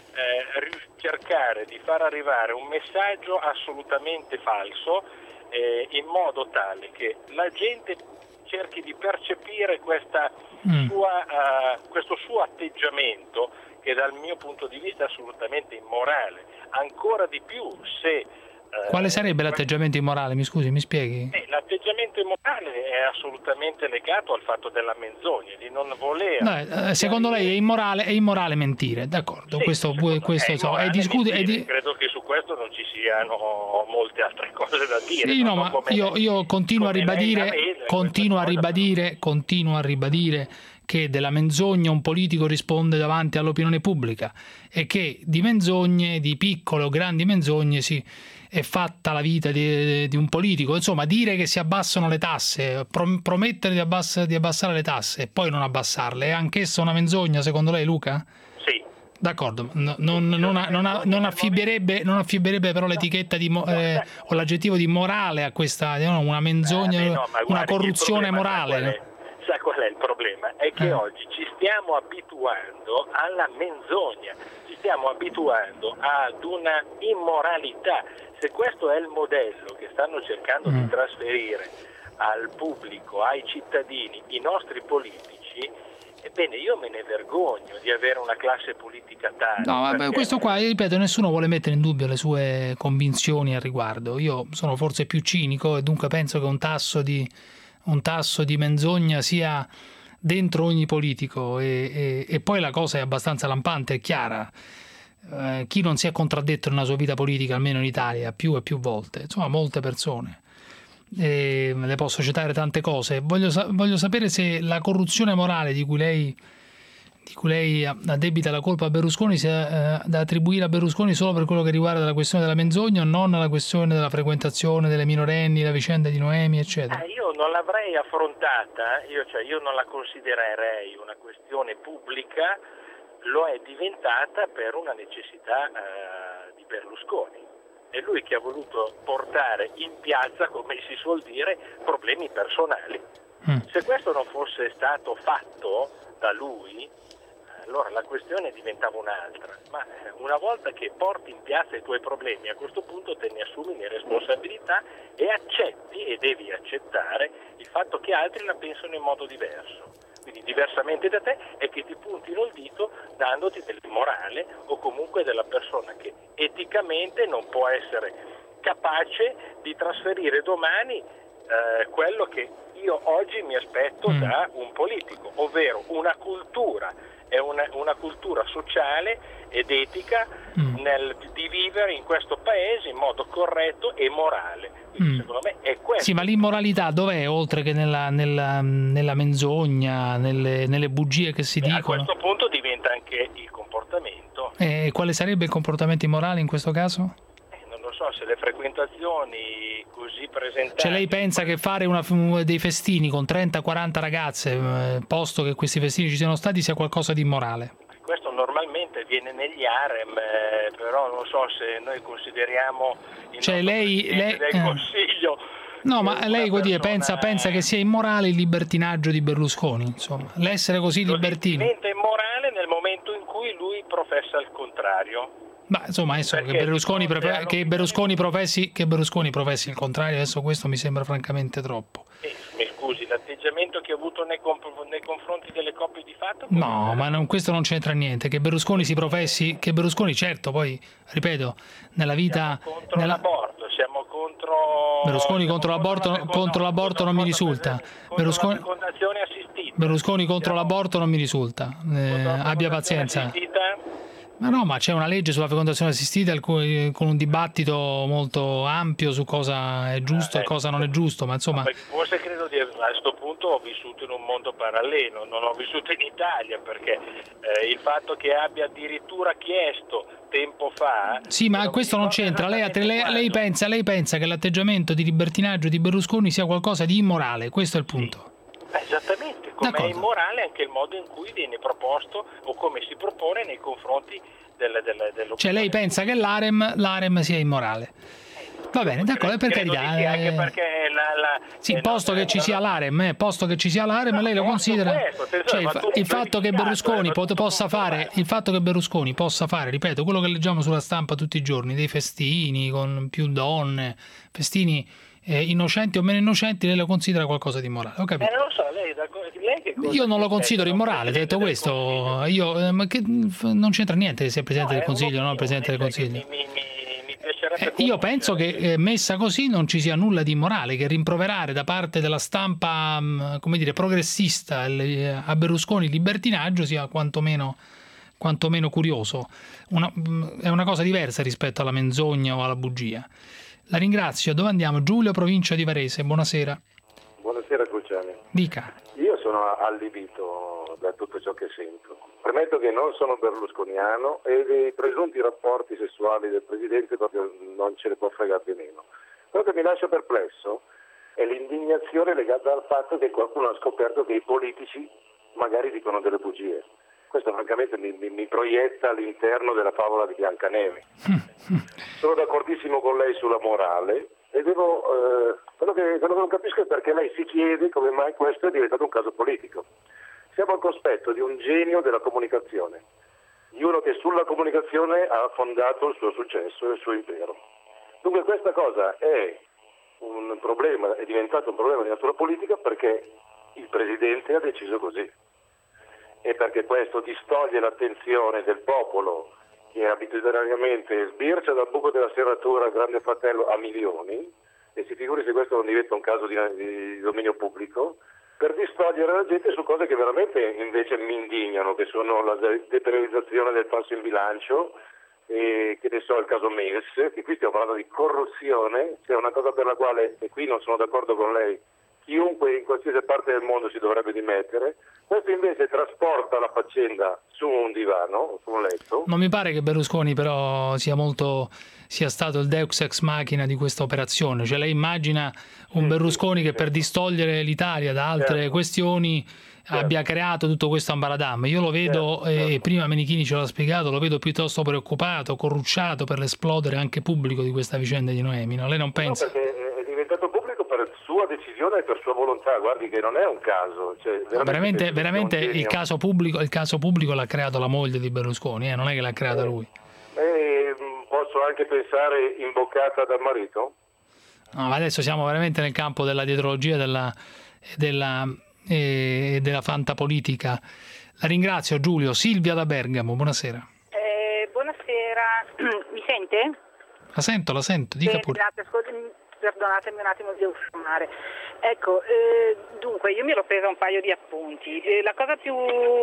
eh, cercare di far arrivare un messaggio assolutamente falso eh, in modo tale che la gente cerchi di percepire questa Mm. sua, uh, questo suo atteggiamento che dal mio punto di vista è assolutamente immorale, ancora di più se uh, Quale sarebbe l'atteggiamento immorale? Mi scusi, mi spieghi? eh, l'atteggiamento immorale è assolutamente legato al fatto della menzogna, di non voler. No, eh, secondo lei è immorale, è immorale mentire, d'accordo? Sì, questo questo è so, immorale e discute, e mentire. di- Credo che su questo non ci siano molte altre cose da dire. Sì, no, non ma come- io, io continuo a come lei la ribadire, vede, continuo a questa cosa. ribadire, continuo a ribadire che della menzogna un politico risponde davanti all'opinione pubblica e che di menzogne, di piccole o grandi menzogne, si è fatta la vita di, di un politico. Insomma, dire che si abbassano le tasse, prom- promettere di, abbass- di abbassare le tasse e poi non abbassarle, è anch'essa una menzogna secondo lei, Luca? Sì. D'accordo, no- non, non, ha- non, ha- non affibierebbe, non affibierebbe però l'etichetta di mo- eh, o l'aggettivo di morale a questa, no, una menzogna, Eh, no, ma una guardi, il corruzione problema morale. Sa qual, è, sa qual è il problema? È che Eh. oggi ci stiamo abituando alla menzogna, ci stiamo abituando ad una immoralità. Se questo è il modello che stanno cercando Mm. di trasferire al pubblico, ai cittadini, i nostri politici, ebbene io me ne vergogno di avere una classe politica tale. No, vabbè, perché- questo qua, ripeto, nessuno vuole mettere in dubbio le sue convinzioni al riguardo. Io sono forse più cinico e dunque penso che un tasso di, un tasso di menzogna sia dentro ogni politico e, e- e poi la cosa è abbastanza lampante e chiara. Eh, chi non si è contraddetto nella sua vita politica, almeno in Italia, più e più volte, insomma molte persone. E le posso citare tante cose. Voglio, sa- voglio sapere se la corruzione morale di cui lei, di cui lei addebita la colpa a Berlusconi sia eh, da attribuire a Berlusconi solo per quello che riguarda la questione della menzogna o non la questione della frequentazione delle minorenni, la vicenda di Noemi, eccetera. Eh, io non l'avrei affrontata, io, cioè, io non la considererei una questione pubblica, lo è diventata per una necessità eh, di Berlusconi. È lui che ha voluto portare in piazza, come si suol dire, problemi personali. Mm. Se questo non fosse stato fatto da lui, allora la questione diventava un'altra, ma una volta che porti in piazza i tuoi problemi, a questo punto te ne assumi le responsabilità e accetti, e devi accettare, il fatto che altri la pensano in modo diverso, quindi diversamente da te, e che ti puntino il dito dandoti del morale o comunque della persona che eticamente non può essere capace di trasferire domani eh, quello che io oggi mi aspetto mm. da un politico, ovvero una cultura, è una, una cultura sociale ed etica mm. nel, di vivere in questo paese in modo corretto e morale. Quindi, mm. secondo me è questo. Sì, ma l'immoralità dov'è, oltre che nella, nella, nella menzogna, nelle, nelle bugie che si Beh, dicono? A questo punto diventa anche il comportamento. E quale sarebbe il comportamento immorale in questo caso? Non lo so, se le frequentazioni così presentate... Cioè lei pensa che fare una, dei festini con trenta quaranta ragazze, eh, posto che questi festini ci siano stati, sia qualcosa di immorale? Questo normalmente viene negli harem, eh, però non so se noi consideriamo il cioè lei, lei del eh. Consiglio... No, ma lei vuol dire, pensa, pensa che sia immorale il libertinaggio di Berlusconi, insomma, l'essere così libertino. Diventa immorale nel momento in cui lui professa il contrario. Ma insomma, adesso che Berlusconi, pre- che, Berlusconi professi, che Berlusconi professi il contrario, adesso questo mi sembra francamente troppo. Eh, mi scusi, l'atteggiamento che ha avuto nei, comp- nei confronti delle coppie di fatto? No, ma non, questo non c'entra niente. Che Berlusconi si professi, che Berlusconi, certo, poi ripeto, nella vita. Siamo contro nella... l'aborto, siamo contro. Berlusconi siamo contro l'aborto, contro, contro l'aborto non mi risulta. Berlusconi, Berlusconi contro siamo... l'aborto non mi risulta. Eh, abbia pazienza. Assistita? Ma no, ma c'è una legge sulla fecondazione assistita con un dibattito molto ampio su cosa è giusto eh, e cosa non è giusto, ma insomma... No, forse credo di, a questo punto ho vissuto in un mondo parallelo, non ho vissuto in Italia, perché eh, il fatto che abbia addirittura chiesto tempo fa... Sì, ma questo non c'entra, lei, lei, lei, pensa, lei pensa che l'atteggiamento di libertinaggio di Berlusconi sia qualcosa di immorale, questo è il punto. Sì. Esattamente, come è immorale anche il modo in cui viene proposto o come si propone nei confronti del, del, dello... Cioè lei pensa che l'harem, l'harem sia immorale. Va bene, d'accordo, per carità. Anche perché la, la, sì, eh, posto no, che ci sia l'harem, eh, posto che ci sia l'harem, no, lei lo considera. Questo, cioè, il, fa, il fatto che Berlusconi pot- possa fare, il fatto che Berlusconi possa fare, ripeto, quello che leggiamo sulla stampa tutti i giorni, dei festini con più donne, festini eh, innocenti o meno innocenti, lei lo considera qualcosa di immorale. Ho capito. Eh, non lo so, lei, lei che cosa io non lo considero immorale, detto questo, io eh, ma che, non c'entra niente se sia Presidente no, del Consiglio o non il Presidente del Consiglio. Mi, mi, mi Eh, io penso che eh, messa così non ci sia nulla di immorale, che rimproverare da parte della stampa mh, come dire progressista il, a Berlusconi il libertinaggio sia quantomeno, quantomeno curioso. Una, mh, è una cosa diversa rispetto alla menzogna o alla bugia. La ringrazio. Dove andiamo? Giulio, provincia di Varese. Buonasera. Buonasera Cruciani. Dica. Io sono allibito da tutto ciò che sento. Premetto che non sono berlusconiano e dei presunti rapporti sessuali del Presidente proprio non ce ne può fregare di meno. Quello che mi lascia perplesso è l'indignazione legata al fatto che qualcuno ha scoperto che i politici magari dicono delle bugie. Questo francamente mi, mi, mi proietta all'interno della favola di Biancaneve. Sono d'accordissimo con lei sulla morale e devo, eh, quello, che, quello che non capisco è perché lei si chiede come mai questo è diventato un caso politico. Siamo al cospetto di un genio della comunicazione, di uno che sulla comunicazione ha fondato il suo successo e il suo impero. Dunque questa cosa è un problema, è diventato un problema di natura politica perché il Presidente ha deciso così e perché questo distoglie l'attenzione del popolo che abitudinariamente sbircia dal buco della serratura Grande Fratello a milioni, e si figuri se questo non diventa un caso di, di dominio pubblico, per distogliere la gente su cose che veramente invece mi indignano, che sono la depenalizzazione del falso in bilancio, e che ne so, il caso Mills, che qui stiamo parlando di corruzione, che è una cosa per la quale, e qui non sono d'accordo con lei, chiunque in qualsiasi parte del mondo si dovrebbe dimettere. Questo invece trasporta la faccenda su un divano, su un letto. Non mi pare che Berlusconi però sia molto sia stato il deus ex machina di questa operazione, cioè lei immagina un sì, Berlusconi sì, che sì. per distogliere l'Italia da altre certo. questioni certo. abbia creato tutto questo ambaradam. Io lo vedo, certo, certo. e prima Menichini ce l'ha spiegato, lo vedo piuttosto preoccupato, corrucciato per l'esplodere anche pubblico di questa vicenda di Noemi. No? Lei non pensa? No, perché è diventato pubblico per suo sua decisione e per sua volontà, guardi che non è un caso. Cioè, veramente veramente, veramente il caso pubblico il caso pubblico l'ha creato la moglie di Berlusconi, eh? Non è che l'ha creata lui. Eh, posso anche pensare imboccata dal marito? No, ma adesso siamo veramente nel campo della dietrologia della, della, eh, della fantapolitica. La ringrazio, Giulio. Silvia da Bergamo, buonasera. Eh, buonasera, mi sente? La sento, la sento, dica pure. Perdonatemi un attimo, devo fumare. Ecco, eh, dunque, io mi ero presa un paio di appunti. Eh, la cosa più,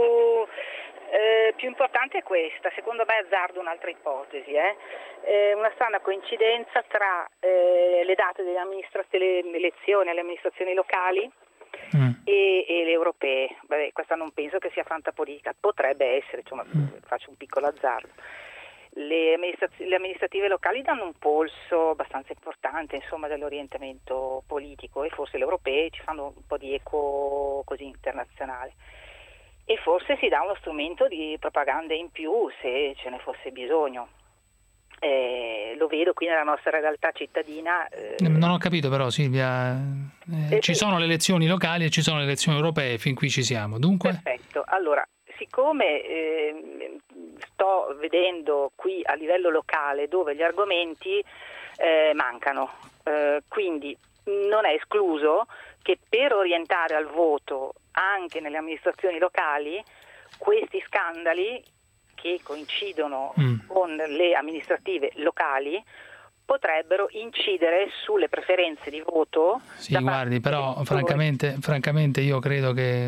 eh, più importante è questa, secondo me azzardo un'altra ipotesi, eh? Eh, una strana coincidenza tra eh, le date delle, delle elezioni alle amministrazioni locali mm. e, e le europee. Vabbè, questa non penso che sia fantapolitica, potrebbe essere, insomma, mm. faccio un piccolo azzardo. Le, amministrat- le amministrative locali danno un polso abbastanza importante, insomma, dell'orientamento politico, e forse le europee ci fanno un po' di eco così internazionale, e forse si dà uno strumento di propaganda in più se ce ne fosse bisogno. Eh, lo vedo qui nella nostra realtà cittadina. Eh. Non ho capito però, Silvia, eh, eh, ci sono le elezioni locali e ci sono le elezioni europee, fin qui ci siamo, dunque? Perfetto, allora, siccome eh, sto vedendo qui a livello locale dove gli argomenti eh, mancano, eh, quindi non è escluso che per orientare al voto anche nelle amministrazioni locali questi scandali che coincidono mm. con le amministrative locali potrebbero incidere sulle preferenze di voto. Sì, guardi, però francamente, francamente io credo che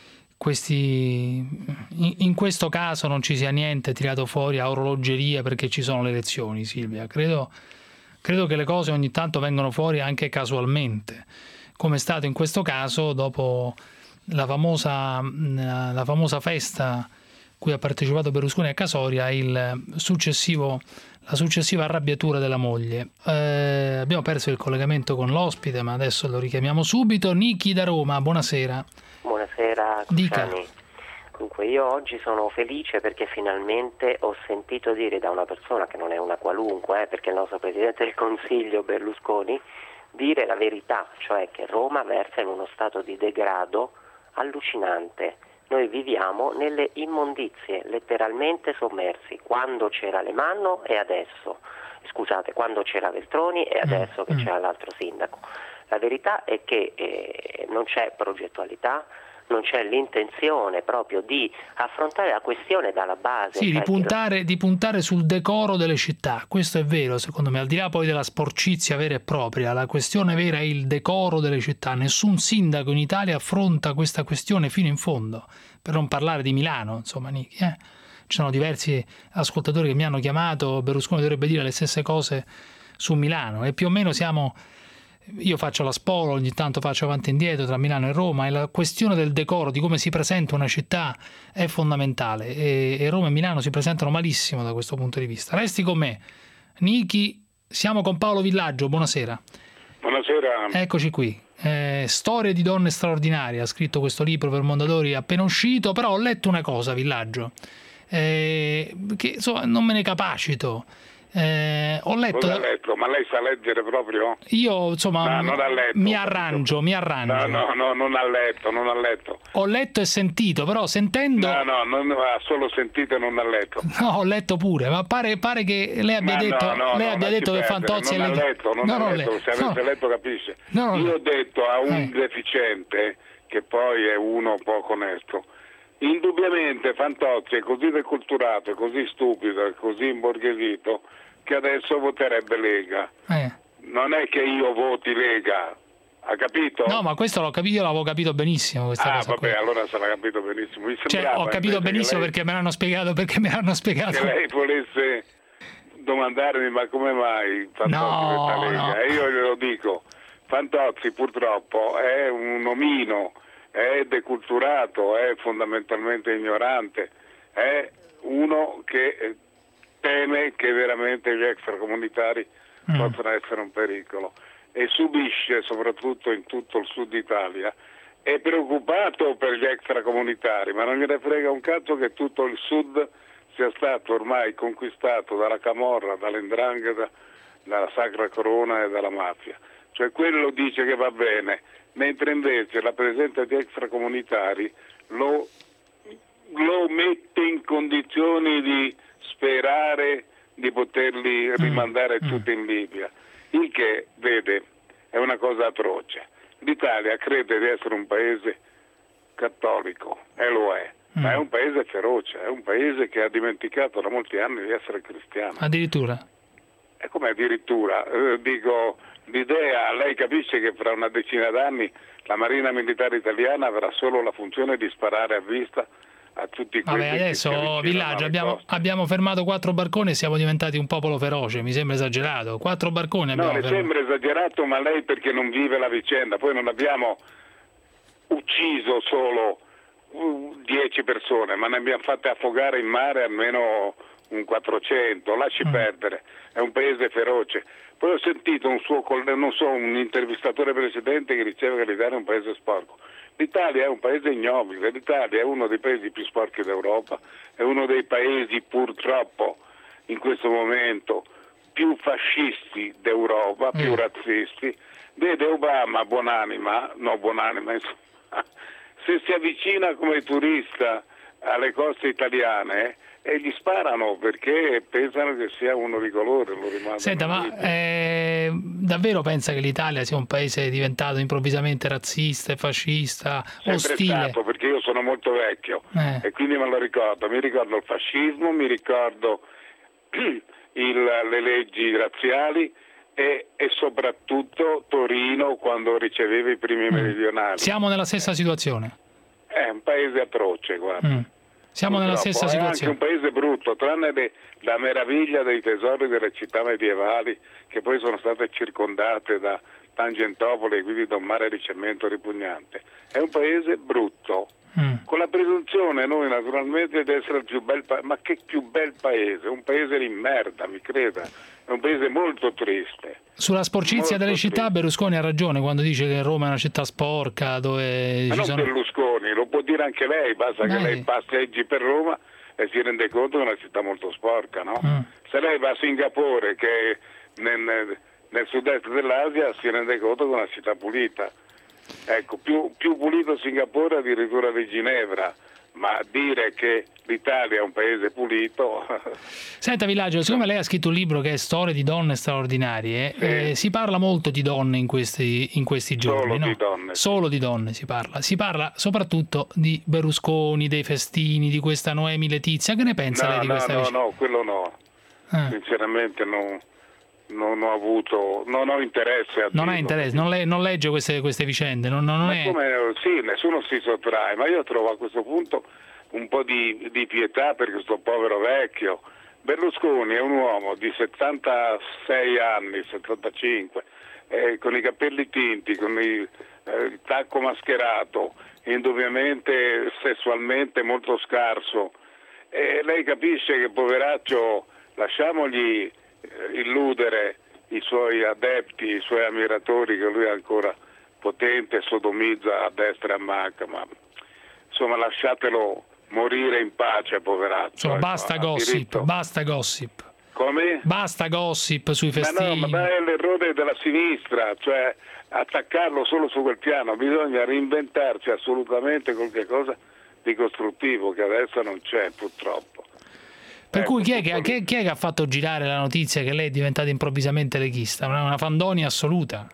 questi in, in questo caso non ci sia niente tirato fuori a orologeria perché ci sono le elezioni, Silvia. Credo, credo che le cose ogni tanto vengono fuori anche casualmente, come è stato in questo caso dopo la famosa, la famosa festa cui ha partecipato Berlusconi a Casoria, il successivo, la successiva arrabbiatura della moglie. Eh, abbiamo perso il collegamento con l'ospite, ma adesso lo richiamiamo subito. Niki da Roma, buonasera. Buonasera, Dica. Cruciani. Dunque, io oggi sono felice perché finalmente ho sentito dire da una persona che non è una qualunque, eh, perché il nostro Presidente del Consiglio Berlusconi, dire la verità, cioè che Roma versa in uno stato di degrado allucinante. Noi viviamo nelle immondizie, letteralmente sommersi, quando c'era Alemanno e adesso, scusate, quando c'era Veltroni e adesso che c'era l'altro sindaco. La verità è che eh, non c'è progettualità, non c'è l'intenzione proprio di affrontare la questione dalla base. Sì, cioè di puntare, lo... di puntare sul decoro delle città, questo è vero secondo me, al di là poi della sporcizia vera e propria, la questione vera è il decoro delle città. Nessun sindaco in Italia affronta questa questione fino in fondo, per non parlare di Milano, insomma, Niki, eh? Ci sono diversi ascoltatori che mi hanno chiamato, Berlusconi dovrebbe dire le stesse cose su Milano, e più o meno siamo... Io faccio la spola, ogni tanto faccio avanti e indietro tra Milano e Roma, e la questione del decoro, di come si presenta una città, è fondamentale, e, e Roma e Milano si presentano malissimo da questo punto di vista. Resti con me, Niki. Siamo con Paolo Villaggio, buonasera. Buonasera. Eccoci qui. Eh, Storie di donne straordinarie, ha scritto questo libro per Mondadori appena uscito, però ho letto una cosa, Villaggio, eh, che insomma non me ne capacito. Eh, ho letto, Cosa ha letto? Ma lei sa leggere proprio? Io insomma no, non ha letto, mi arrangio, mi arrangio. No, no, no, non ha letto, non ha letto. Ho letto e sentito, però sentendo... No, no, non ha solo sentito e non ha letto. No, ho letto pure, ma pare, pare che lei abbia ma detto, no, no, lei no, abbia detto che Fantozzi non è ha letto, non no, ha non letto, se avesse no. letto capisce. No, Io ho detto a un eh. deficiente, che poi è uno poco onesto, indubbiamente Fantozzi è così deculturato, è così stupido, è così imborghesito, che adesso voterebbe Lega. Eh. Non è che io voti Lega, ha capito? No, ma questo l'ho capito, io l'avevo capito benissimo questa ah, cosa vabbè, qui. allora se l'ha capito benissimo. Mi cioè, ho capito benissimo lei, perché me l'hanno spiegato, perché me l'hanno spiegato. Che lei volesse domandarmi ma come mai Fantozzi no, questa Lega? No. E io glielo dico, Fantozzi purtroppo è un omino, è deculturato, è fondamentalmente ignorante, è uno che teme che veramente gli extracomunitari mm. possano essere un pericolo e subisce, soprattutto in tutto il sud Italia, è preoccupato per gli extracomunitari, ma non gliene frega un cazzo che tutto il sud sia stato ormai conquistato dalla camorra, dall'ndrangheta, dalla Sacra Corona e dalla mafia. cioè quello dice che va bene, mentre invece la presenza di extracomunitari lo, lo mette in condizioni di sperare di poterli rimandare mm. tutti in Libia, il che, vede, è una cosa atroce. L'Italia crede di essere un paese cattolico, e lo è, mm. ma è un paese feroce, è un paese che ha dimenticato da molti anni di essere cristiano. Addirittura? E come addirittura? Eh, dico, l'idea, lei capisce che fra una decina d'anni la Marina Militare Italiana avrà solo la funzione di sparare a vista a tutti quelli. Vabbè, adesso Villaggio abbiamo, abbiamo fermato quattro barconi e siamo diventati un popolo feroce, mi sembra esagerato. Quattro barconi abbiamo No, mi fermato. sembra esagerato, ma lei perché non vive la vicenda. Poi non abbiamo ucciso solo dieci persone, ma ne abbiamo fatte affogare in mare almeno un quattrocento. Lasci mm. perdere, è un paese feroce. Poi ho sentito un suo non so, un intervistatore precedente che diceva che l'Italia è un paese sporco. L'Italia è un paese ignobile, l'Italia è uno dei paesi più sporchi d'Europa, è uno dei paesi purtroppo in questo momento più fascisti d'Europa, mm. più razzisti. Vede Obama, buonanima, no buonanima, insomma, se si avvicina come turista alle coste italiane e gli sparano perché pensano che sia uno di colore. Lo Senta, ma eh, davvero pensa che l'Italia sia un paese diventato improvvisamente razzista, fascista, Sempre ostile? Stato, perché io sono molto vecchio eh. e quindi me lo ricordo. Mi ricordo il fascismo, mi ricordo il, le leggi razziali e, e soprattutto Torino quando riceveva i primi mm. meridionali. Siamo nella stessa situazione? È un paese atroce, guarda. Mm. Siamo nella stessa situazione. È anche un paese brutto, tranne le, la meraviglia dei tesori delle città medievali che poi sono state circondate da Tangentopoli e quindi da un mare di cemento ripugnante. È un paese brutto, mm. con la presunzione noi naturalmente di essere il più bel paese, ma che più bel paese, un paese di merda, mi creda, è un paese molto triste. Sulla sporcizia delle città triste. Berlusconi ha ragione quando dice che Roma è una città sporca dove ma ci non sono... Berlusconi, lo può dire anche lei, basta Dai. che lei passeggi per Roma e si rende conto che è una città molto sporca, no? Mm. Se lei va a Singapore, che è nel, nel sud-est dell'Asia, si rende conto che è una città pulita. Ecco, più, più pulito Singapore addirittura di Ginevra, ma dire che l'Italia è un paese pulito... Senta Villaggio, siccome lei ha scritto un libro che è Storie di donne straordinarie, sì. eh, si parla molto di donne in questi, in questi giorni, Solo no? di donne. Solo di donne si parla. Si parla soprattutto di Berlusconi, dei festini, di questa Noemi Letizia. Che ne pensa no, lei di no, questa no, vicenda? No, quello no. Ah. Sinceramente non, non ho avuto, non ho interesse a Non dirlo. ha interesse, non, le, non legge queste, queste vicende, non, non Ma è... come, sì, nessuno si sottrae, ma io trovo a questo punto un po' di, di pietà per questo povero vecchio. Berlusconi è un uomo di settantasei anni, settantacinque, eh, con i capelli tinti, con il, eh, il tacco mascherato, indubbiamente sessualmente molto scarso. E lei capisce che poveraccio, lasciamogli eh, illudere i suoi adepti, i suoi ammiratori, che lui è ancora potente, sodomizza a destra e a manca, ma insomma lasciatelo morire in pace, poveraccio. Insomma, ecco, basta ha gossip, diritto. basta gossip. Come? Basta gossip sui Ma festini. no, ma è l'errore della sinistra, cioè attaccarlo solo su quel piano, bisogna reinventarci assolutamente qualche cosa di costruttivo che adesso non c'è purtroppo. Per ecco, cui chi è, che, chi, chi è che ha fatto girare la notizia che lei è diventata improvvisamente leghista? Una, una fandonia assoluta.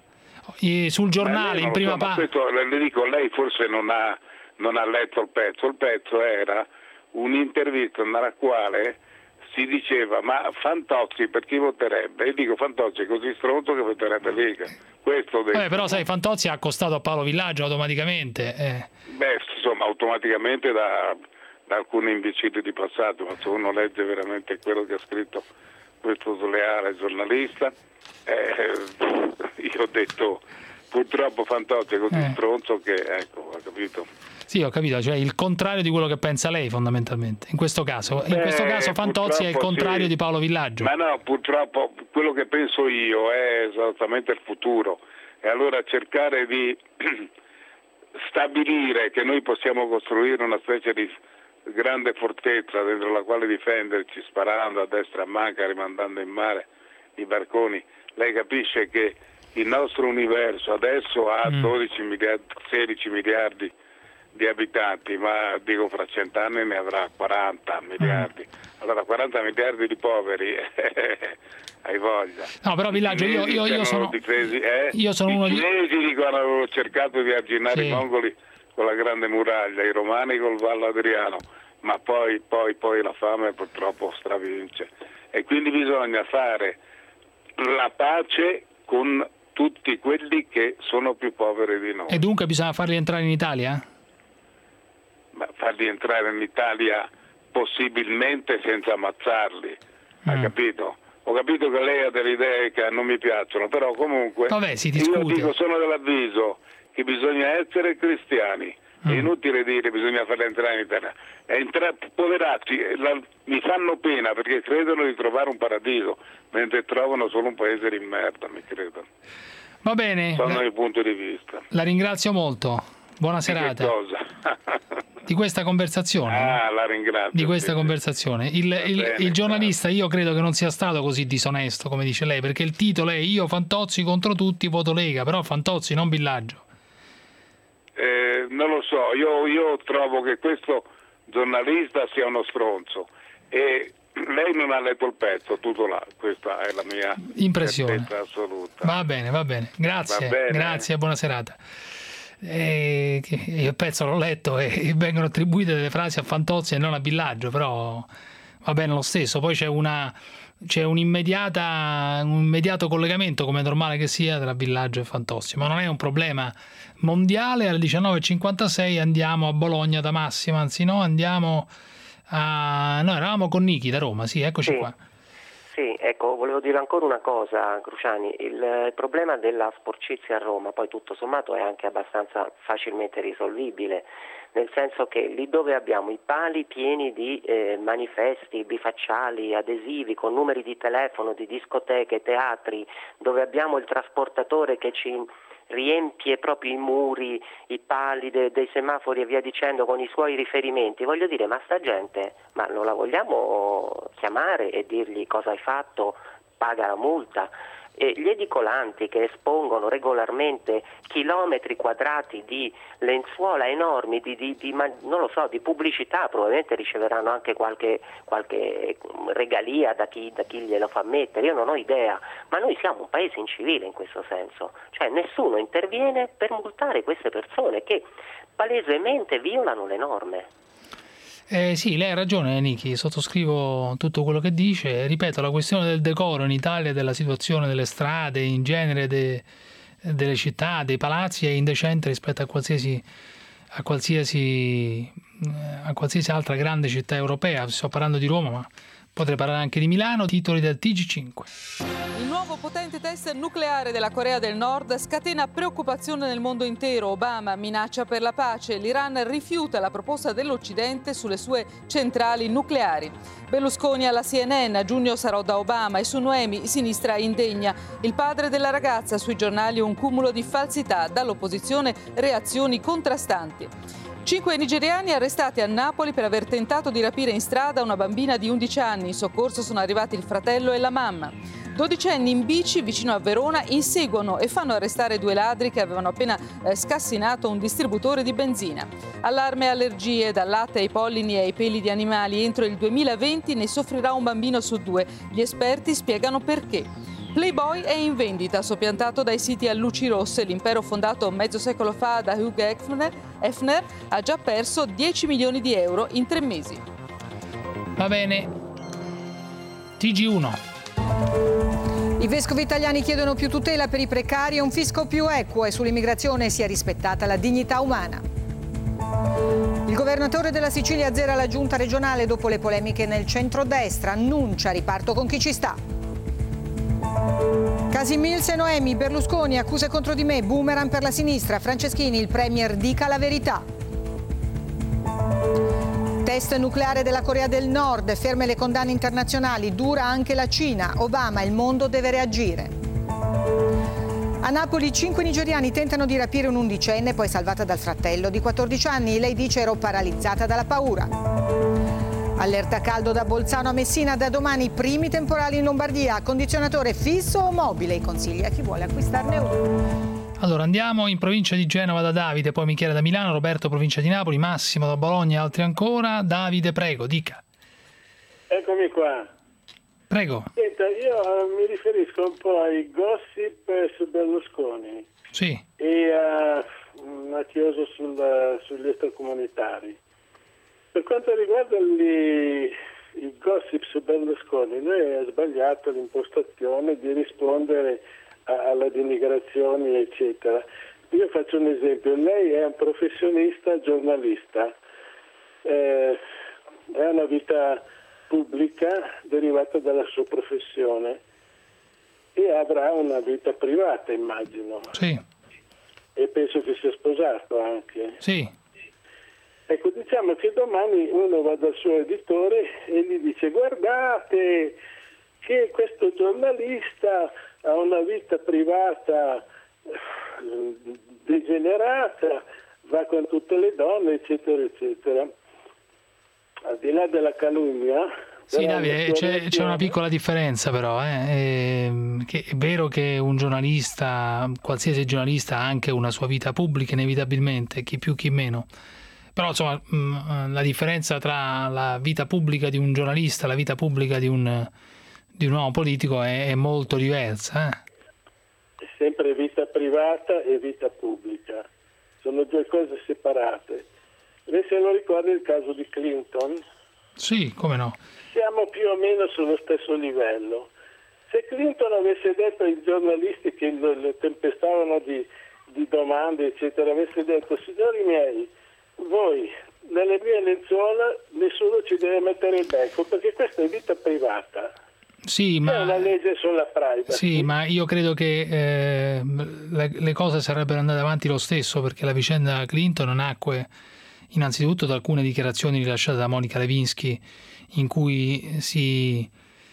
E sul giornale, in prima so, pagina... Le dico, lei forse non ha, non ha letto il pezzo, il pezzo era un'intervista nella quale si diceva ma Fantozzi per chi voterebbe? E dico Fantozzi è così stronzo che voterebbe Lega. Questo Vabbè, però sai, Fantozzi ha accostato a Paolo Villaggio automaticamente. Eh. Beh, insomma, automaticamente da, da alcuni imbecilli di passato, ma se uno legge veramente quello che ha scritto questo sleale giornalista, eh, io ho detto purtroppo Fantozzi è così eh. stronzo che, ecco, ha capito? Sì, ho capito, cioè il contrario di quello che pensa lei fondamentalmente, in questo caso. In Beh, questo caso Fantozzi è il contrario sì. di Paolo Villaggio. Ma no, purtroppo quello che penso io è esattamente il futuro, e allora cercare di stabilire che noi possiamo costruire una specie di grande fortezza dentro la quale difenderci sparando a destra e a manca, rimandando in mare i barconi. Lei capisce che il nostro universo adesso ha Mm. dodici miliardi, sedici miliardi di abitanti, ma dico fra cent'anni ne avrà quaranta miliardi. Allora quaranta miliardi di poveri, hai voglia. No, però Villaggio, io, io, io sono, difesi, eh? io sono I uno di... cinesi dicono avevano cercato di arginare Sì. i mongoli con la grande muraglia, i romani col Vallo Adriano, ma poi, poi, poi la fame purtroppo stravince. E quindi bisogna fare la pace con tutti quelli che sono più poveri di noi. E dunque bisogna farli entrare in Italia? Ma farli entrare in Italia possibilmente senza ammazzarli, Mm. hai capito? Ho capito che lei ha delle idee che non mi piacciono, però comunque Vabbè, si io discute. dico, sono dell'avviso che bisogna essere cristiani. È Mm. inutile dire bisogna farli entrare in Italia. Entra- poveracci, la- mi fanno pena perché credono di trovare un paradiso, mentre trovano solo un paese di merda, mi credono. Va bene, Sono la, il punto di vista. la ringrazio molto. Buona Di che serata. cosa? Di questa conversazione. Ah, la ringrazio. Di questa sì, conversazione. Il, Va il- bene, il giornalista io credo che non sia stato così disonesto come dice lei, perché il titolo è Io Fantozzi contro tutti, voto Lega, però Fantozzi non Villaggio. Eh, non lo so, io, io trovo che questo giornalista sia uno stronzo e lei non ha letto il pezzo, tutto là, questa è la mia Impressione. certezza assoluta. Va bene, va bene. Grazie, Va bene. grazie, buona serata. Eh, che- io il pezzo l'ho letto e vengono attribuite delle frasi a Fantozzi e non a Villaggio, però va bene lo stesso. Poi c'è una c'è un'immediata un immediato collegamento, come è normale che sia, tra Villaggio e Fantozzi, ma non è un problema mondiale. Alle diciannove e cinquantasei andiamo a Bologna da Massimo, anzi no, andiamo a no, eravamo con Nichi da Roma, sì, eccoci Sì. qua. Sì, ecco, volevo dire ancora una cosa, Cruciani. Il, il problema della sporcizia a Roma, poi tutto sommato, è anche abbastanza facilmente risolvibile, nel senso che lì dove abbiamo i pali pieni di eh, manifesti, bifacciali, adesivi con numeri di telefono, di discoteche, teatri, dove abbiamo il trasportatore che ci riempie proprio i muri, i pali de- dei semafori e via dicendo con i suoi riferimenti, voglio dire, ma sta gente, ma non la vogliamo chiamare e dirgli cosa hai fatto, paga la multa? E gli edicolanti che espongono regolarmente chilometri quadrati di lenzuola enormi, di, di, di, ma- non lo so, di pubblicità, probabilmente riceveranno anche qualche, qualche regalia da chi, da chi glielo fa mettere, io non ho idea, ma noi siamo un paese incivile in questo senso, cioè nessuno interviene per multare queste persone che palesemente violano le norme. Eh, sì, lei ha ragione, Nichi, sottoscrivo tutto quello che dice. Ripeto, la questione del decoro in Italia, della situazione delle strade, in genere de- delle città, dei palazzi, è indecente rispetto a qualsiasi, a qualsiasi, a qualsiasi altra grande città europea. Sto parlando di Roma, ma potrei parlare anche di Milano. Titoli del T G cinque. Il nuovo potente test nucleare della Corea del Nord scatena preoccupazione nel mondo intero. Obama minaccia per la pace. L'Iran rifiuta la proposta dell'Occidente sulle sue centrali nucleari. Berlusconi alla C N N, a giugno sarò da Obama, e su Noemi sinistra indegna. Il padre della ragazza, sui giornali un cumulo di falsità, dall'opposizione reazioni contrastanti. Cinque nigeriani arrestati a Napoli per aver tentato di rapire in strada una bambina di undici anni. In soccorso sono arrivati il fratello e la mamma. Dodicenni in bici vicino a Verona inseguono e fanno arrestare due ladri che avevano appena eh, scassinato un distributore di benzina. Allarme allergie, dal latte ai pollini e ai peli di animali. Entro il duemilaventi ne soffrirà un bambino su due. Gli esperti spiegano perché. Playboy è in vendita, soppiantato dai siti a luci rosse. L'impero fondato mezzo secolo fa da Hugh Hefner, Hefner ha già perso dieci milioni di euro in tre mesi. Va bene. T G uno. I vescovi italiani chiedono più tutela per i precari e un fisco più equo, e sull'immigrazione sia rispettata la dignità umana. Il governatore della Sicilia azzera la giunta regionale dopo le polemiche nel centrodestra, annuncia riparto con chi ci sta. Casi Mills e Noemi, Berlusconi, accuse contro di me, boomerang per la sinistra, Franceschini, il premier dica la verità. Test nucleare della Corea del Nord, ferme le condanne internazionali, dura anche la Cina, Obama, il mondo deve reagire. A Napoli cinque nigeriani tentano di rapire un'undicenne, poi salvata dal fratello di quattordici anni, lei dice ero paralizzata dalla paura. Allerta caldo da Bolzano a Messina, da domani primi temporali in Lombardia, condizionatore fisso o mobile, i consigli a chi vuole acquistarne uno. Allora andiamo in provincia di Genova da Davide, poi Michele da Milano, Roberto provincia di Napoli, Massimo da Bologna, altri ancora. Davide, prego, dica. Eccomi qua. Prego. Senta, io uh, mi riferisco un po' ai gossip su Berlusconi. Sì. E a uh, una chiosa sul, sugli extracomunitari. Per quanto riguarda gli, i gossip su Berlusconi, lei ha sbagliato l'impostazione di rispondere a, alla denigrazione, eccetera. Io faccio un esempio, lei è un professionista giornalista, eh, è una vita pubblica derivata dalla sua professione e avrà una vita privata, immagino. Sì. E penso che sia sposato anche. Sì. Ecco, diciamo che domani uno va dal suo editore e gli dice: guardate che questo giornalista ha una vita privata degenerata, va con tutte le donne, eccetera, eccetera. Al di là della calunnia... Sì, Davide, c'è, c'è una piccola differenza però, eh? Eh, che è vero che un giornalista, qualsiasi giornalista ha anche una sua vita pubblica inevitabilmente, chi più chi meno. Però insomma mh, la differenza tra la vita pubblica di un giornalista e la vita pubblica di un, di un uomo politico è, è molto diversa. Eh? È sempre vita privata e vita pubblica, sono due cose separate. Lei se non ricorda il caso di Clinton? Sì, come no. Siamo più o meno sullo stesso livello. Se Clinton avesse detto ai giornalisti che le tempestavano di, di domande, eccetera, avesse detto: signori miei, voi nelle mie lenzuola nessuno ci deve mettere il becco, perché questa è vita privata. Sì, ma... C'è una legge sulla privacy. Sì, ma io credo che eh, le, le cose sarebbero andate avanti lo stesso, perché la vicenda Clinton nacque innanzitutto da alcune dichiarazioni rilasciate da Monica Lewinsky in cui si,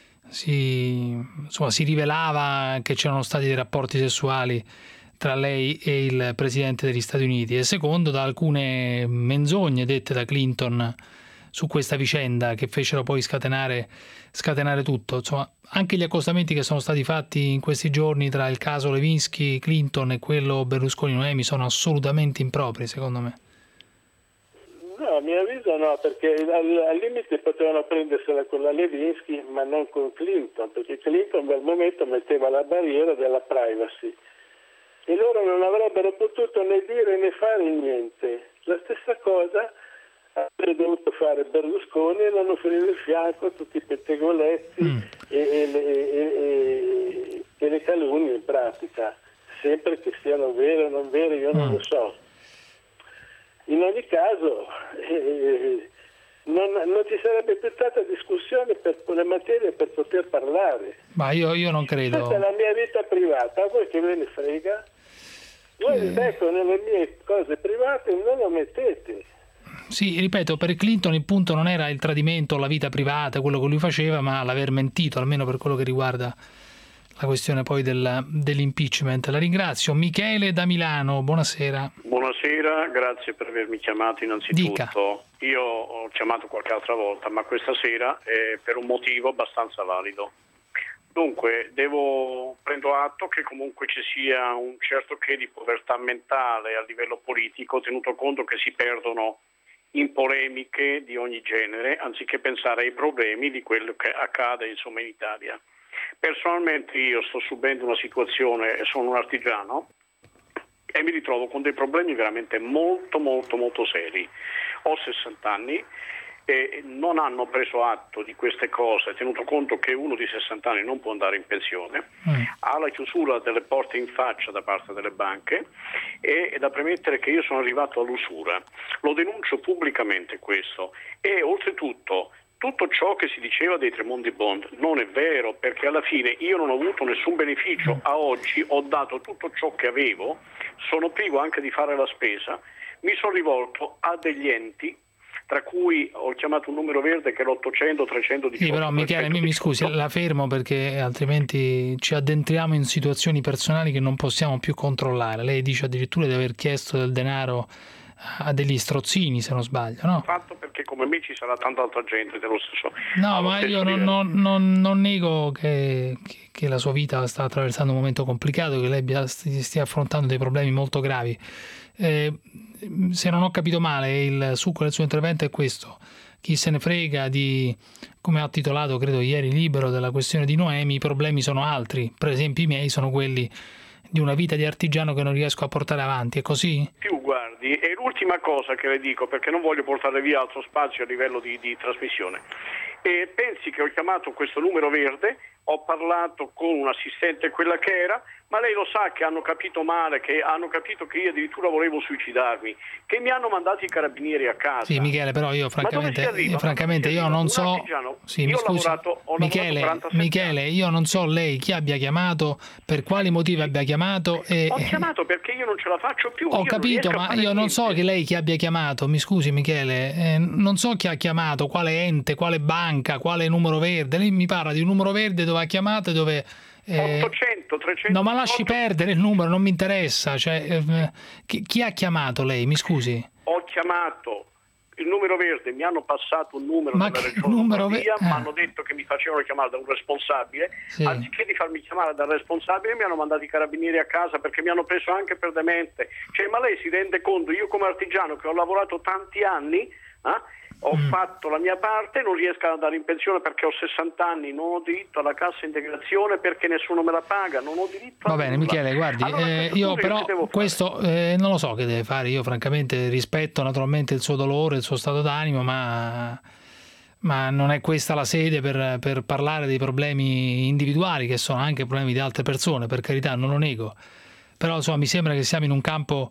si, insomma, si rivelava che c'erano stati dei rapporti sessuali tra lei e il presidente degli Stati Uniti, e secondo da alcune menzogne dette da Clinton su questa vicenda che fecero poi scatenare, scatenare tutto. Insomma, anche gli accostamenti che sono stati fatti in questi giorni tra il caso Lewinsky Clinton e quello Berlusconi-Noemi sono assolutamente impropri, secondo me. No, a mio avviso no, perché al, al limite potevano prendersela con la Lewinsky, ma non con Clinton, perché Clinton al momento metteva la barriera della privacy e loro non avrebbero potuto né dire né fare niente. La stessa cosa avrebbe dovuto fare Berlusconi e non offrire il fianco a tutti i pettegoletti mm. e, e, e, e, e le calunnie in pratica, sempre che siano vere o non vere, io non mm. lo so. In ogni caso eh, non, non ci sarebbe più stata discussione per le materie per poter parlare. Ma io, io non credo. Questa è la mia vita privata, a voi che ve ne frega? Voi eh... ecco, nelle mie cose private non lo mettete. Sì, ripeto, per Clinton il punto non era il tradimento o la vita privata, quello che lui faceva, ma l'aver mentito, almeno per quello che riguarda la questione poi del, dell'impeachment. La ringrazio. Michele da Milano, buonasera. Buonasera, grazie per avermi chiamato innanzitutto. Dica. Io ho chiamato qualche altra volta, ma questa sera è per un motivo abbastanza valido. Dunque, devo prendo atto che comunque ci sia un certo che di povertà mentale a livello politico, tenuto conto che si perdono in polemiche di ogni genere, anziché pensare ai problemi di quello che accade insomma in Italia. Personalmente io sto subendo una situazione, sono un artigiano e mi ritrovo con dei problemi veramente molto molto molto seri. Ho sessanta anni e non hanno preso atto di queste cose, tenuto conto che uno di sessanta anni non può andare in pensione, mm. ha la chiusura delle porte in faccia da parte delle banche e è da premettere che io sono arrivato all'usura. Lo denuncio pubblicamente questo e oltretutto tutto ciò che si diceva dei Tremonti Bond non è vero, perché alla fine io non ho avuto nessun beneficio. A oggi ho dato tutto ciò che avevo, sono privo anche di fare la spesa, mi sono rivolto a degli enti, tra cui ho chiamato un numero verde che è l'ottocento trecentodiciotto. Sì, però Michele, mi, mi scusi, la fermo perché altrimenti ci addentriamo in situazioni personali che non possiamo più controllare. Lei dice addirittura di aver chiesto del denaro a degli strozzini, se non sbaglio, no? Fatto perché come me ci sarà tanta altra gente dello stesso. No, ma io non, non, non, non nego che, che, che la sua vita sta attraversando un momento complicato, che lei abbia, stia affrontando dei problemi molto gravi. Eh, se non ho capito male, il succo del suo intervento è questo: chi se ne frega di, come ha titolato credo ieri Libero, della questione di Noemi, i problemi sono altri, per esempio i miei sono quelli di una vita di artigiano che non riesco a portare avanti. È così? Più guardi, e l'ultima cosa che le dico, perché non voglio portare via altro spazio a livello di, di trasmissione, e pensi che ho chiamato questo numero verde, ho parlato con un assistente, quella che era, ma lei lo sa che hanno capito male, che hanno capito che io addirittura volevo suicidarmi, che mi hanno mandato i carabinieri a casa. Sì, Michele, però io francamente, io, francamente io non so. Sì, io mi ho scusi, lavorato, ho Michele, Michele, io non so lei chi abbia chiamato, per quali motivi abbia chiamato. E... Ho chiamato perché io non ce la faccio più. Ho io capito, ma io non so che lei chi abbia chiamato. Mi scusi, Michele, eh, non so chi ha chiamato, quale ente, quale banca, quale numero verde. Lei mi parla di un numero verde dove ha chiamato e dove. Eh, ottocento, trecento. No, ma lasci perdere il numero, non mi interessa. Cioè, eh, chi, chi ha chiamato lei? Mi scusi. Ho chiamato il numero verde, mi hanno passato un numero ma della che regione numero Lombardia, ve- mi eh. hanno detto che mi facevano chiamare da un responsabile, Sì. anziché di farmi chiamare dal responsabile mi hanno mandato i carabinieri a casa perché mi hanno preso anche per demente. Cioè, ma lei si rende conto, io come artigiano che ho lavorato tanti anni, eh, ho mm. fatto la mia parte, non riesco ad andare in pensione perché ho sessanta anni, non ho diritto alla cassa integrazione perché nessuno me la paga, non ho diritto a Va bene, nulla. Michele, guardi, Allora, eh, io però questo eh, non lo so che deve fare. Io francamente rispetto naturalmente il suo dolore, il suo stato d'animo, ma, ma non è questa la sede per, per parlare dei problemi individuali, che sono anche problemi di altre persone, per carità, non lo nego. Però insomma mi sembra che siamo in un campo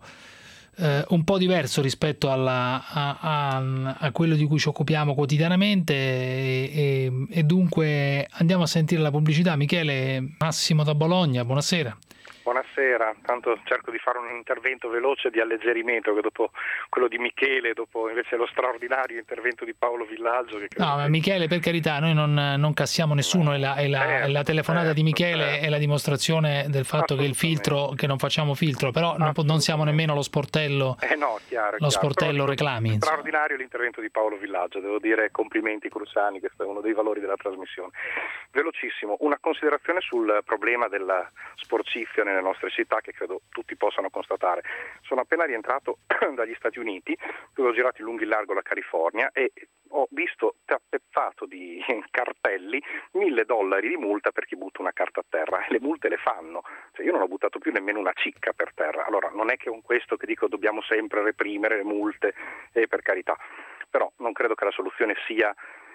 Eh, un po' diverso rispetto alla, a, a, a quello di cui ci occupiamo quotidianamente e, e, e dunque andiamo a sentire la pubblicità. Michele, Massimo da Bologna, buonasera. Buonasera, tanto cerco di fare un intervento veloce di alleggerimento che dopo quello di Michele, dopo invece lo straordinario intervento di Paolo Villaggio. Che no, ma Michele, per carità, noi non, non cassiamo nessuno e la, e la, certo, e la telefonata certo, di Michele certo. è la dimostrazione del fatto che il filtro, che non facciamo filtro, però non, non siamo nemmeno lo sportello, eh no, chiaro, lo chiaro. sportello però, reclami. Straordinario l'intervento di Paolo Villaggio, devo dire complimenti Cruciani, questo è uno dei valori della trasmissione. Velocissimo, una considerazione sul problema della sporcizia nelle nostre città che credo tutti possano constatare. Sono appena rientrato dagli Stati Uniti, dove ho girato in lungo e in largo la California e ho visto tappezzato di cartelli mille dollari di multa per chi butta una carta a terra, e le multe le fanno. Cioè, io non ho buttato più nemmeno una cicca per terra. Allora non è che con questo che dico dobbiamo sempre reprimere le multe, eh, per carità, però non credo che la soluzione sia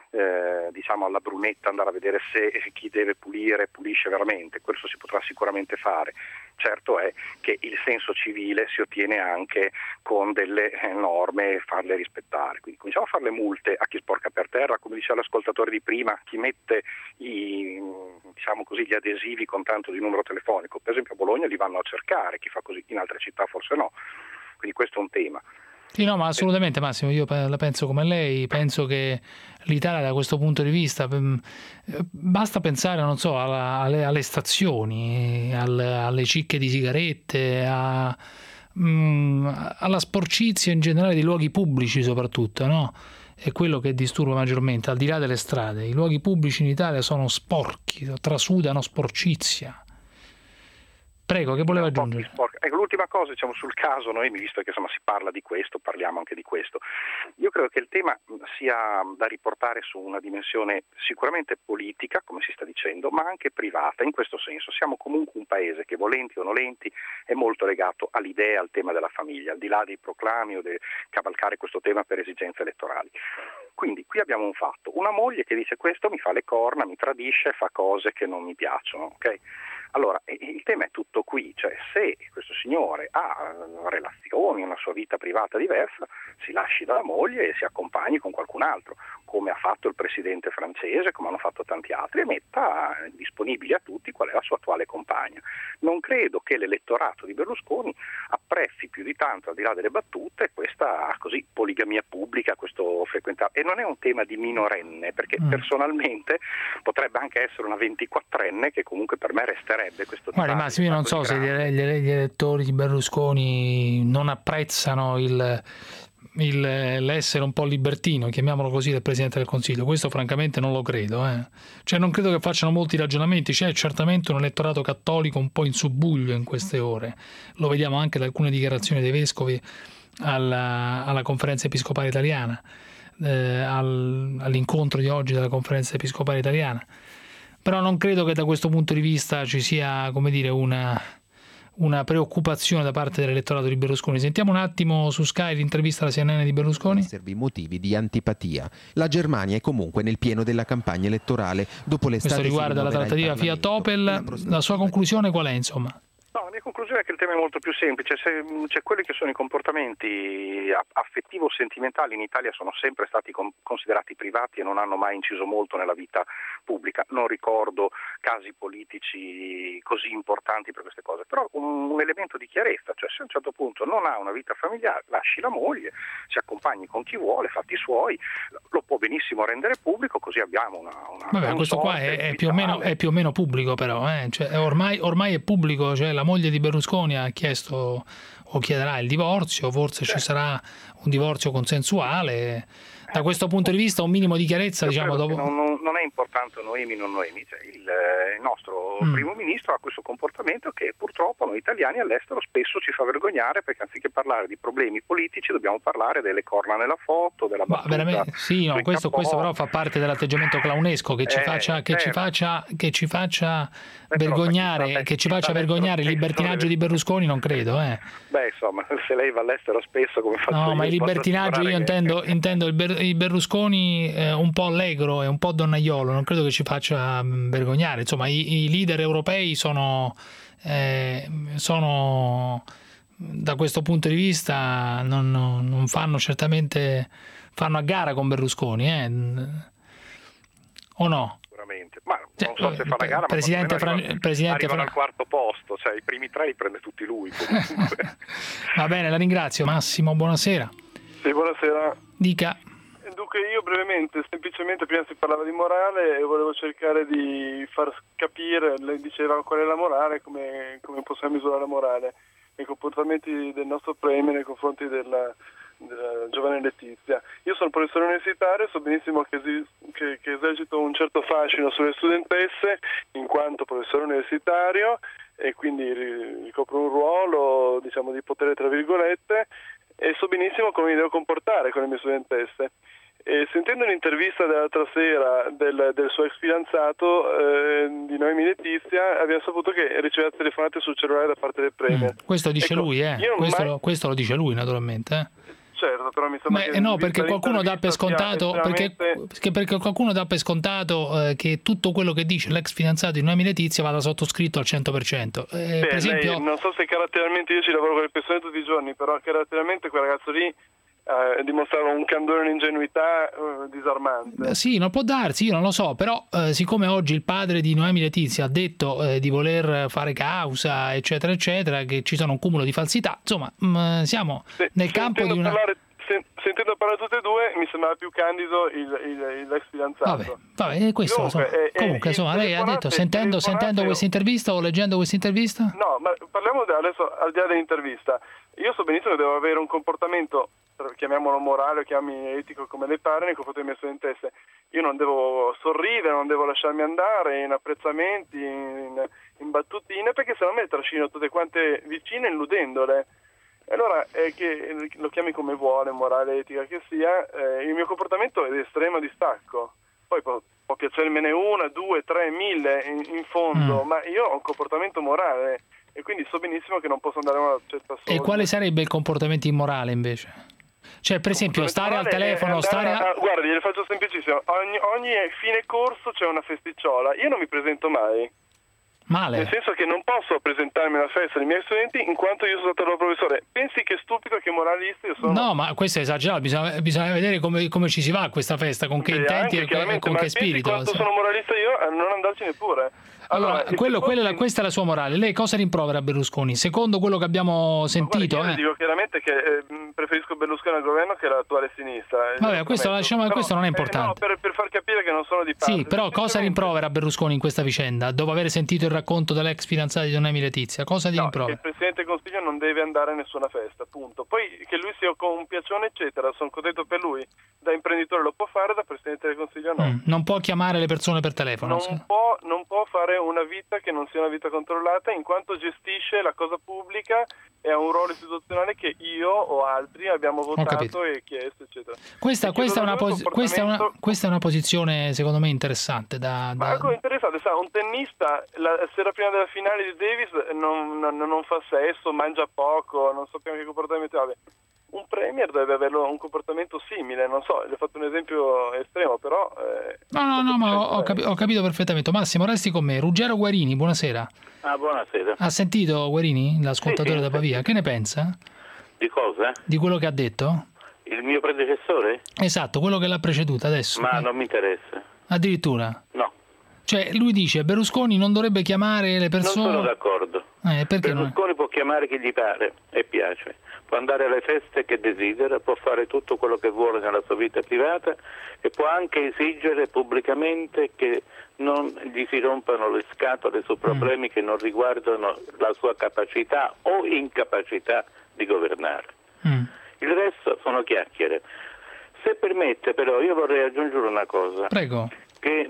Eh, diciamo alla Brunetta andare a vedere se chi deve pulire pulisce veramente. Questo si potrà sicuramente fare. Certo è che il senso civile si ottiene anche con delle norme e farle rispettare, quindi cominciamo a fare le multe a chi sporca per terra, come diceva l'ascoltatore di prima, chi mette i, diciamo così, gli adesivi con tanto di numero telefonico, per esempio a Bologna li vanno a cercare, chi fa così, in altre città forse no, quindi questo è un tema. Sì, no, ma assolutamente Massimo, io la penso come lei, penso che l'Italia da questo punto di vista, basta pensare, non so, alla, alle, alle stazioni, alle, alle cicche di sigarette, a, mh, alla sporcizia in generale dei luoghi pubblici soprattutto, no? È quello che disturba maggiormente, al di là delle strade. I luoghi pubblici in Italia sono sporchi, trasudano sporcizia. Prego, che voleva aggiungere? Ecco, l'ultima cosa, diciamo, sul caso Noemi, visto che insomma si parla di questo, parliamo anche di questo. Io credo che il tema sia da riportare su una dimensione sicuramente politica, come si sta dicendo, ma anche privata. In questo senso siamo comunque un paese che, volenti o nolenti, è molto legato all'idea, al tema della famiglia, al di là dei proclami o di cavalcare questo tema per esigenze elettorali. Quindi qui abbiamo un fatto, una moglie che dice questo mi fa le corna, mi tradisce, fa cose che non mi piacciono, ok? Allora, il tema è tutto qui, cioè se questo signore ha relazioni, una sua vita privata diversa, si lasci dalla moglie e si accompagni con qualcun altro. come ha fatto il presidente francese, come hanno fatto tanti altri, e metta disponibili a tutti qual è la sua attuale compagna. Non credo che l'elettorato di Berlusconi apprezzi più di tanto, al di là delle battute, questa così poligamia pubblica, questo frequentare. E non è un tema di minorenne, perché mm. personalmente potrebbe anche essere una ventiquattrenne che comunque per me resterebbe questo. Guarda Massimo, io non so se gli, gli elettori di Berlusconi non apprezzano il Il, l'essere un po' libertino, chiamiamolo così, del Presidente del Consiglio. Questo francamente non lo credo, eh. Cioè non credo che facciano molti ragionamenti. C'è certamente un elettorato cattolico un po' in subbuglio in queste ore, lo vediamo anche da alcune dichiarazioni dei vescovi alla, alla Conferenza Episcopale Italiana, eh, al, all'incontro di oggi della Conferenza Episcopale Italiana. Però non credo che da questo punto di vista ci sia, come dire, una una preoccupazione da parte dell'elettorato di Berlusconi. Sentiamo un attimo su Sky l'intervista alla C N N di Berlusconi. Servi motivi di antipatia. La Germania è comunque nel pieno della campagna elettorale. Dopo l'estate. Questo riguarda la trattativa Fiat-Opel. La sua conclusione qual è, insomma? No, la mia conclusione è che il tema è molto più semplice. Se, cioè, quelli che sono i comportamenti affettivo-sentimentali in Italia sono sempre stati com- considerati privati e non hanno mai inciso molto nella vita pubblica. Non ricordo casi politici così importanti per queste cose, però un, un elemento di chiarezza, cioè se a un certo punto non ha una vita familiare, lasci la moglie, si accompagni con chi vuole, fatti suoi, lo può benissimo rendere pubblico, così abbiamo una... una Vabbè, questo qua è, è, più o meno, è più o meno pubblico però, eh? Cioè, ormai, ormai è pubblico, cioè la moglie di Berlusconi ha chiesto o chiederà il divorzio, forse ci sarà un divorzio consensuale. Da questo punto di vista un minimo di chiarezza, Io diciamo dopo... non, non, non è importante Noemi non Noemi, cioè il, il nostro mm. primo ministro ha questo comportamento che purtroppo noi italiani all'estero spesso ci fa vergognare, perché anziché parlare di problemi politici dobbiamo parlare delle corna nella foto, della battuta. Ma veramente, sì, no, questo, questo però fa parte dell'atteggiamento clownesco che ci eh, faccia che eh, ci faccia che ci faccia eh, vergognare, però, che ci faccia vergognare il libertinaggio di Berlusconi, non credo, eh. Beh, insomma, se lei va all'estero spesso come faccio No, io, ma il libertinaggio io che... intendo intendo il, Ber, il Berlusconi eh, un po' allegro e un po' donnaiolo, non credo che ci faccia vergognare. Insomma, i, i leader europei sono eh, sono da questo punto di vista non, non fanno certamente fanno a gara con Berlusconi, eh? O no? Sicuramente, ma non so se fa la gara, presidente, ma arrivano, presidente arrivano al quarto posto, cioè i primi tre li prende tutti lui comunque. Va bene, la ringrazio. Massimo, buonasera. Sì, buonasera. Dica. Dunque io brevemente, semplicemente prima si parlava di morale e volevo cercare di far capire, lei diceva qual è la morale, come, come possiamo misurare la morale, nei comportamenti del nostro premier nei confronti della, della giovane Letizia. Io sono professore universitario, so benissimo che, che, che esercito un certo fascino sulle studentesse in quanto professore universitario e quindi ricopro un ruolo, diciamo, di potere tra virgolette, e so benissimo come mi devo comportare con le mie studentesse. E sentendo un'intervista dell'altra sera del, del suo ex fidanzato eh, di Noemi Letizia, abbiamo saputo che riceveva telefonate sul cellulare da parte del premier. Mm, questo dice ecco, lui, eh? Questo, mai... lo, questo lo dice lui naturalmente. Eh? Certo, però mi sembra Beh, che no, perché qualcuno dà per scontato perché, perché, perché qualcuno dà per scontato eh, che tutto quello che dice l'ex fidanzato di Noemi Letizia vada sottoscritto al cento per cento. Eh, Beh, per esempio, lei, non so se caratterialmente, io ci lavoro con le persone tutti i giorni, però caratterialmente quel ragazzo lì eh, dimostrava un candore e un'ingenuità eh, disarmante. Sì, non può darsi, io non lo so, però eh, siccome oggi il padre di Noemi Letizia ha detto eh, di voler fare causa, eccetera, eccetera, che ci sono un cumulo di falsità, insomma, mh, siamo sì, nel campo di una... Parlare... Sentendo parlare tutte e due mi sembrava più candido il, il, l'ex fidanzato. Vabbè, vabbè questo comunque, insomma, eh, comunque eh, insomma lei ha detto sentendo, sentendo questa intervista o leggendo questa intervista? No, ma parliamo adesso al di là dell'intervista. Io so benissimo che devo avere un comportamento, chiamiamolo morale o chiami etico come le pare, nei confronti delle mie studentesse. Io non devo sorridere, non devo lasciarmi andare in apprezzamenti, in, in battutine, perché se no me le trascino tutte quante vicine illudendole. Allora, eh, che lo chiami come vuole, morale, etica che sia, eh, il mio comportamento è di estremo distacco. Poi può, può piacermene una, due, tre, mille in, in fondo, mm. ma io ho un comportamento morale e quindi so benissimo che non posso andare a una certa solda. E quale sarebbe il comportamento immorale invece? Cioè, per esempio, stare al telefono, stare a... a... Guarda, glielo faccio semplicissimo. Ogni, ogni fine corso c'è una festicciola. Io non mi presento mai. Male. Nel senso che non posso presentarmi alla festa dei miei studenti in quanto io sono stato loro professore. Pensi che stupido, che moralista io sono? No, ma questo è esagerato, bisogna, bisogna vedere come, come ci si va a questa festa, con che Beh, intenti anche, e con che spirito. Quanto sono moralista io a non andarci neppure. Allora, allora quello, quello, in... questa è la sua morale. Lei cosa rimprovera a Berlusconi? Secondo quello che abbiamo sentito... Guarda, io eh. dico chiaramente che eh, preferisco Berlusconi al governo che l'attuale sinistra. Vabbè, questo, lasciamo, però, questo non è importante. Eh, no, per, per far capire che non sono di parte. Sì, però cosa rimprovera a Berlusconi in questa vicenda? Dopo aver sentito il racconto dell'ex fidanzata di Noemi Letizia, cosa gli no, rimprovera? Che il Presidente del Consiglio non deve andare a nessuna festa, punto. Poi che lui sia con un piacione, eccetera, sono contento per lui. Da imprenditore lo può fare, da Presidente del Consiglio no. Mm, non può chiamare le persone per telefono? Non, sì. può, non può fare una vita che non sia una vita controllata, in quanto gestisce la cosa pubblica e ha un ruolo istituzionale che io o altri abbiamo votato e chiesto, eccetera. Questa, questa, è una posi- comportamento... questa, è una, questa è una posizione secondo me interessante. Da, da... Ma ecco, interessante, sa, un tennista la sera prima della finale di Davis non, non, non fa sesso, mangia poco, non sappiamo che comportamento abbia. Un premier deve avere un comportamento simile, non so, gli ho fatto un esempio estremo, però... Eh, no, no, no, ma ho, ho, capi- ho capito perfettamente. Massimo, resti con me. Ruggero Guerini, buonasera. Ah, buonasera. Ha sentito Guerini, l'ascoltatore sì, sì, da Pavia? Sì. Che ne pensa? Di cosa? Di quello che ha detto? Il mio predecessore? Esatto, quello che l'ha preceduto adesso. Ma non mi interessa. Addirittura? No. Cioè, lui dice Berlusconi non dovrebbe chiamare le persone... Non sono d'accordo. Eh, perché Berlusconi non... può chiamare chi gli pare e piace. Può andare alle feste che desidera, può fare tutto quello che vuole nella sua vita privata e può anche esigere pubblicamente che non gli si rompano le scatole su problemi mm. che non riguardano la sua capacità o incapacità di governare. Mm. Il resto sono chiacchiere. Se permette però io vorrei aggiungere una cosa. Prego. Che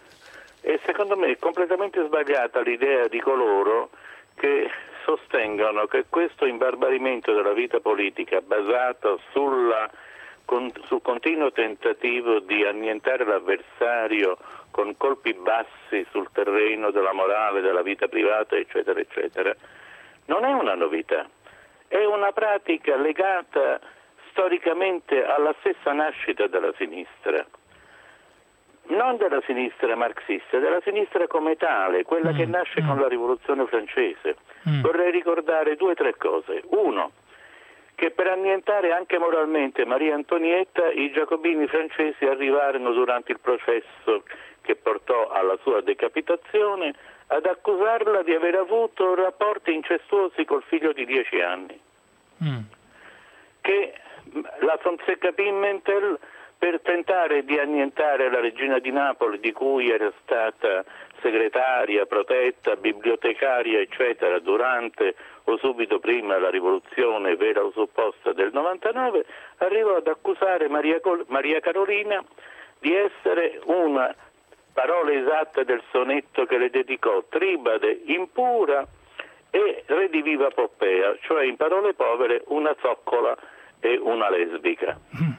è, secondo me è completamente sbagliata l'idea di coloro che sostengono che questo imbarbarimento della vita politica basato sulla, con, sul continuo tentativo di annientare l'avversario con colpi bassi sul terreno della morale, della vita privata, eccetera, eccetera, non è una novità. È una pratica legata storicamente alla stessa nascita della sinistra. Non della sinistra marxista, della sinistra come tale, quella mm. che nasce mm. con la rivoluzione francese. Mm. Vorrei ricordare due o tre cose. Uno, che per annientare anche moralmente Maria Antonietta i giacobini francesi arrivarono durante il processo che portò alla sua decapitazione ad accusarla di aver avuto rapporti incestuosi col figlio di dieci anni. Mm. Che la Fonseca Pimentel, per tentare di annientare la regina di Napoli, di cui era stata segretaria, protetta, bibliotecaria, eccetera, durante o subito prima la rivoluzione vera o supposta del novantanove, arrivò ad accusare Maria, Maria Carolina di essere una, parola esatta del sonetto che le dedicò, tribade, impura e rediviva Poppea, cioè in parole povere una zoccola e una lesbica. Mm.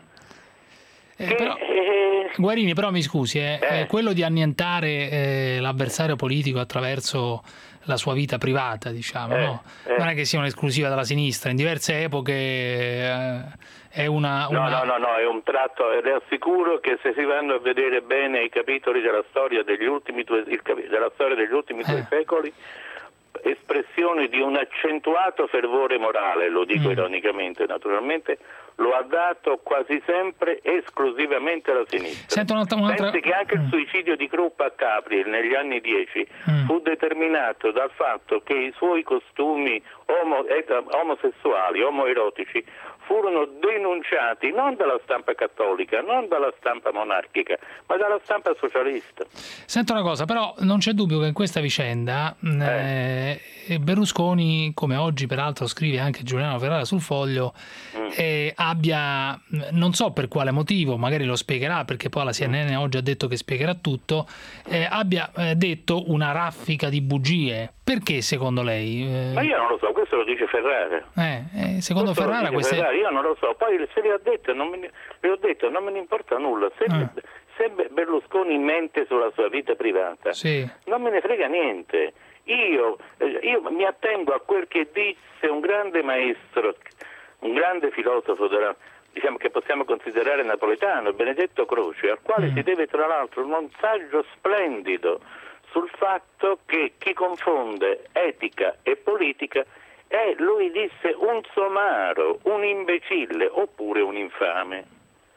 Eh, però, eh, Guarini, però mi scusi, eh, eh. quello di annientare eh, l'avversario politico attraverso la sua vita privata, diciamo, eh, no? Eh. Non è che sia un'esclusiva della sinistra, in diverse epoche eh, è una, una... No, no, no, no, è un tratto, e le assicuro che se si vanno a vedere bene i capitoli della storia degli ultimi due, il, della storia degli ultimi due eh. secoli, espressione di un accentuato fervore morale, lo dico mm. ironicamente, naturalmente, lo ha dato quasi sempre esclusivamente la sinistra. Sento un'altra, un'altra... Pensi che anche il suicidio di Krupp a Capri negli anni dieci mm. fu determinato dal fatto che i suoi costumi omo, omosessuali, omoerotici, furono denunciati non dalla stampa cattolica, non dalla stampa monarchica, ma dalla stampa socialista. Sento una cosa, però non c'è dubbio che in questa vicenda eh. Eh, Berlusconi, come oggi peraltro scrive anche Giuliano Ferrara sul Foglio, mm. eh, abbia, non so per quale motivo, magari lo spiegherà perché poi la C N N mm. oggi ha detto che spiegherà tutto, eh, abbia eh, detto una raffica di bugie. Perché secondo lei? Eh... Ma io non lo so, questo lo dice Ferrara. Eh, eh, secondo questo Ferrara queste... Ferrara, io non lo so, poi se le ho detto, non me ne, le ho detto, non me ne importa nulla. Se, ah. se Berlusconi mente sulla sua vita privata, sì. non me ne frega niente. Io, io mi attengo a quel che disse un grande maestro, un grande filosofo della, diciamo, che possiamo considerare napoletano, Benedetto Croce, al quale mm. si deve tra l'altro un saggio splendido sul fatto che chi confonde etica e politica è, lui disse, un somaro, un imbecille oppure un infame.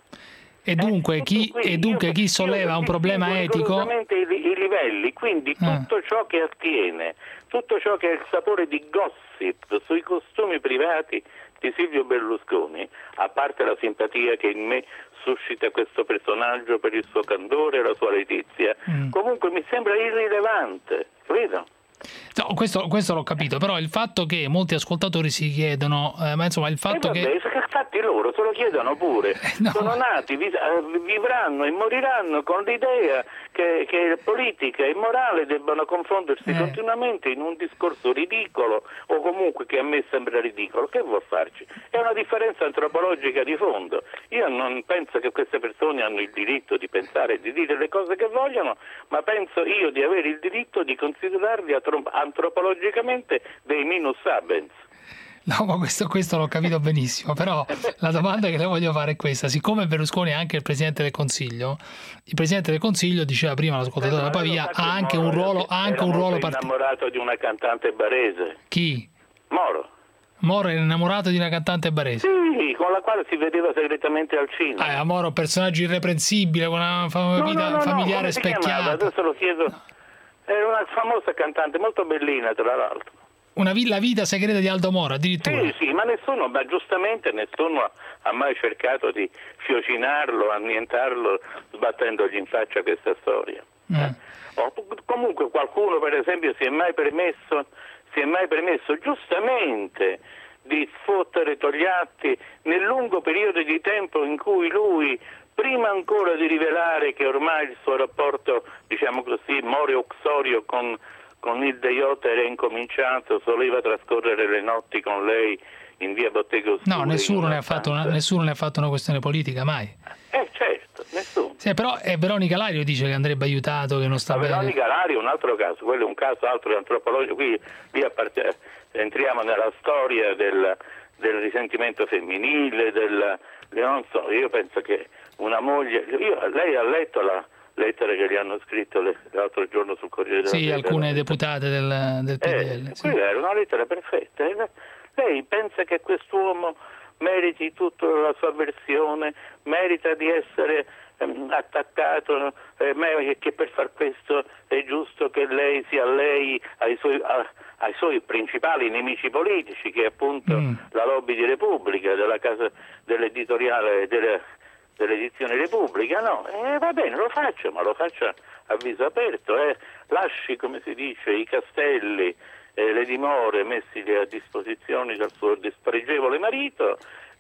E dunque, chi, e dunque chi solleva un problema etico... I, i livelli, quindi tutto ah. ciò che attiene, tutto ciò che è il sapore di gossip sui costumi privati di Silvio Berlusconi, a parte la simpatia che in me suscita questo personaggio per il suo candore e la sua letizia, mm. comunque mi sembra irrilevante, capito? No, questo, questo l'ho capito, però il fatto che molti ascoltatori si chiedono, eh, ma insomma il fatto eh vabbè, che... infatti loro se lo chiedono pure, no. sono nati, vivranno e moriranno con l'idea che, che politica e morale debbano confondersi eh. continuamente in un discorso ridicolo, o comunque che a me sembra ridicolo. Che vuol farci? È una differenza antropologica di fondo. Io non penso che queste persone hanno il diritto di pensare e di dire le cose che vogliono, ma penso io di avere il diritto di considerarli antropologicamente dei minus sapiens. No, ma questo, questo l'ho capito benissimo, però la domanda che le voglio fare è questa: siccome Berlusconi è anche il Presidente del Consiglio, il Presidente del Consiglio, diceva prima l'ascoltatore da Pavia, ha anche un ruolo, ha anche un ruolo particolare. Innamorato di una cantante barese. Chi? Moro. Moro è innamorato di una cantante barese? Sì, con la quale si vedeva segretamente al cinema. Ah, Moro, personaggio irreprensibile, con una fam- vita no, no, familiare no, specchiata. Adesso lo chiedo. No. Era una famosa cantante, molto bellina tra l'altro. Una vi- la vita segreta di Aldo Moro, addirittura. Sì, sì, ma nessuno, ma giustamente nessuno ha mai cercato di fiocinarlo, annientarlo, sbattendogli in faccia questa storia. Mm. Eh? O, comunque qualcuno, per esempio, si è mai permesso, si è mai permesso giustamente di sfottere Togliatti nel lungo periodo di tempo in cui lui, prima ancora di rivelare che ormai il suo rapporto, diciamo così, moreo-uxorio con con il Deiotta era incominciato, soleva trascorrere le notti con lei in via Bottega Oscura. No, nessuno ne, ha fatto una, nessuno ne ha fatto una questione politica, mai. Eh, certo, nessuno. Sì, però è Veronica Lario dice che andrebbe aiutato, che non sta Ma bene. Veronica Lario è un altro caso, quello è un caso altro antropologico, qui, qui appart- entriamo nella storia del, del risentimento femminile, del, non so, io penso che una moglie, io, lei ha letto la lettere che gli hanno scritto le, l'altro giorno sul Corriere della Sì, Sera. alcune deputate del, del P D L. Eh, sì. Quella era una lettera perfetta. Lei pensa che quest'uomo meriti tutta la sua versione, merita di essere ehm, attaccato, eh, che per far questo è giusto che lei sia lei ai suoi, a, ai suoi principali nemici politici, che è appunto mm. la lobby di Repubblica, della casa dell'editoriale delle dell'edizione Repubblica, no, eh, va bene, lo faccia, ma lo faccia a viso aperto, eh. Lasci, come si dice, i castelli, eh, le dimore messi a disposizione dal suo dispregevole marito,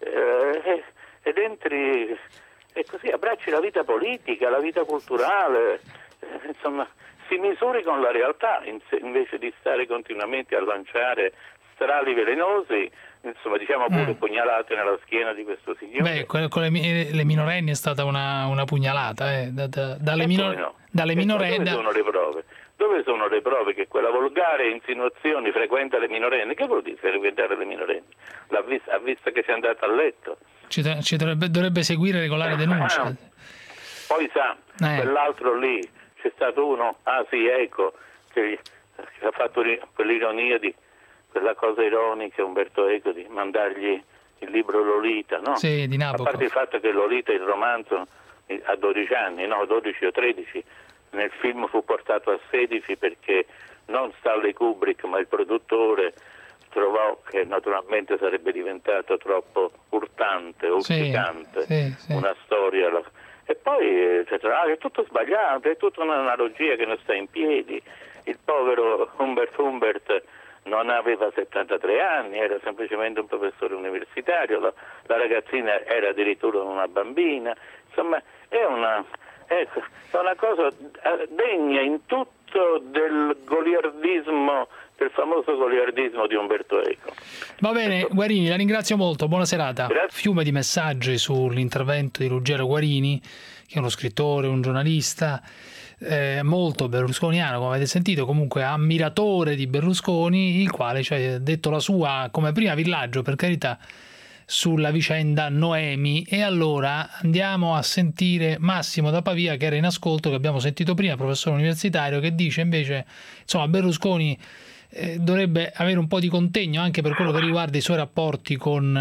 eh, ed entri, e così abbracci la vita politica, la vita culturale, eh, insomma, si misuri con la realtà, in, invece di stare continuamente a lanciare strali velenosi, insomma, diciamo pure mm. pugnalate nella schiena di questo signore. Beh, con le, le minorenni è stata una, una pugnalata, eh. da, da, dalle, minor, no. dalle minorenni. Dove sono le prove? Dove sono le prove che quella volgare insinuazioni frequenta le minorenni? Che vuol dire frequentare le minorenni? L'ha vista, ha visto che sia andata a letto. Ci, ci dovrebbe, dovrebbe seguire regolare denuncia. Ah, poi sa, eh. quell'altro lì, c'è stato uno, ah sì, ecco, che, che ha fatto quell'ironia di quella cosa ironica, Umberto Eco, di mandargli il libro Lolita, no? Sì, di Nabokov. A parte il fatto che Lolita, il romanzo, a dodici anni, no, dodici o tredici, nel film fu portato a sedici perché non Stanley Kubrick, ma il produttore trovò che naturalmente sarebbe diventato troppo urtante, urticante, sì, sì, sì. una storia. E poi cioè, ah, è tutto sbagliato, è tutta un'analogia che non sta in piedi. Il povero Humbert Humbert non aveva settantatré anni, era semplicemente un professore universitario, la, la ragazzina era addirittura una bambina, insomma è una, è, è una cosa degna in tutto del goliardismo, del famoso goliardismo di Umberto Eco. Va bene, Guarini, la ringrazio molto, buona serata. Grazie. Fiume di messaggi sull'intervento di Ruggero Guarini, che è uno scrittore, un giornalista, Eh, molto berlusconiano, come avete sentito, comunque ammiratore di Berlusconi, il quale cioè, ha detto la sua come prima Villaggio, per carità, sulla vicenda Noemi. E allora andiamo a sentire Massimo da Pavia, che era in ascolto, che abbiamo sentito prima, professore universitario, che dice invece insomma Berlusconi eh, dovrebbe avere un po' di contegno anche per quello che riguarda i suoi rapporti con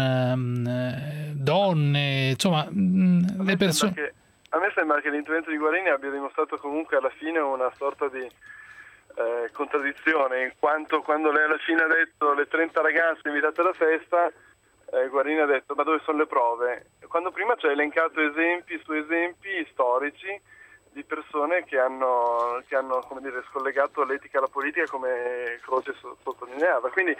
eh, donne, insomma mh, le persone. A me sembra che l'intervento di Guarini abbia dimostrato comunque alla fine una sorta di eh, contraddizione, in quanto quando lei alla fine ha detto le trenta ragazze invitate alla festa, eh, Guarini ha detto ma dove sono le prove? Quando prima ci ha elencato esempi su esempi storici di persone che hanno, che hanno come dire, scollegato l'etica alla politica, come Croce sottolineava. Quindi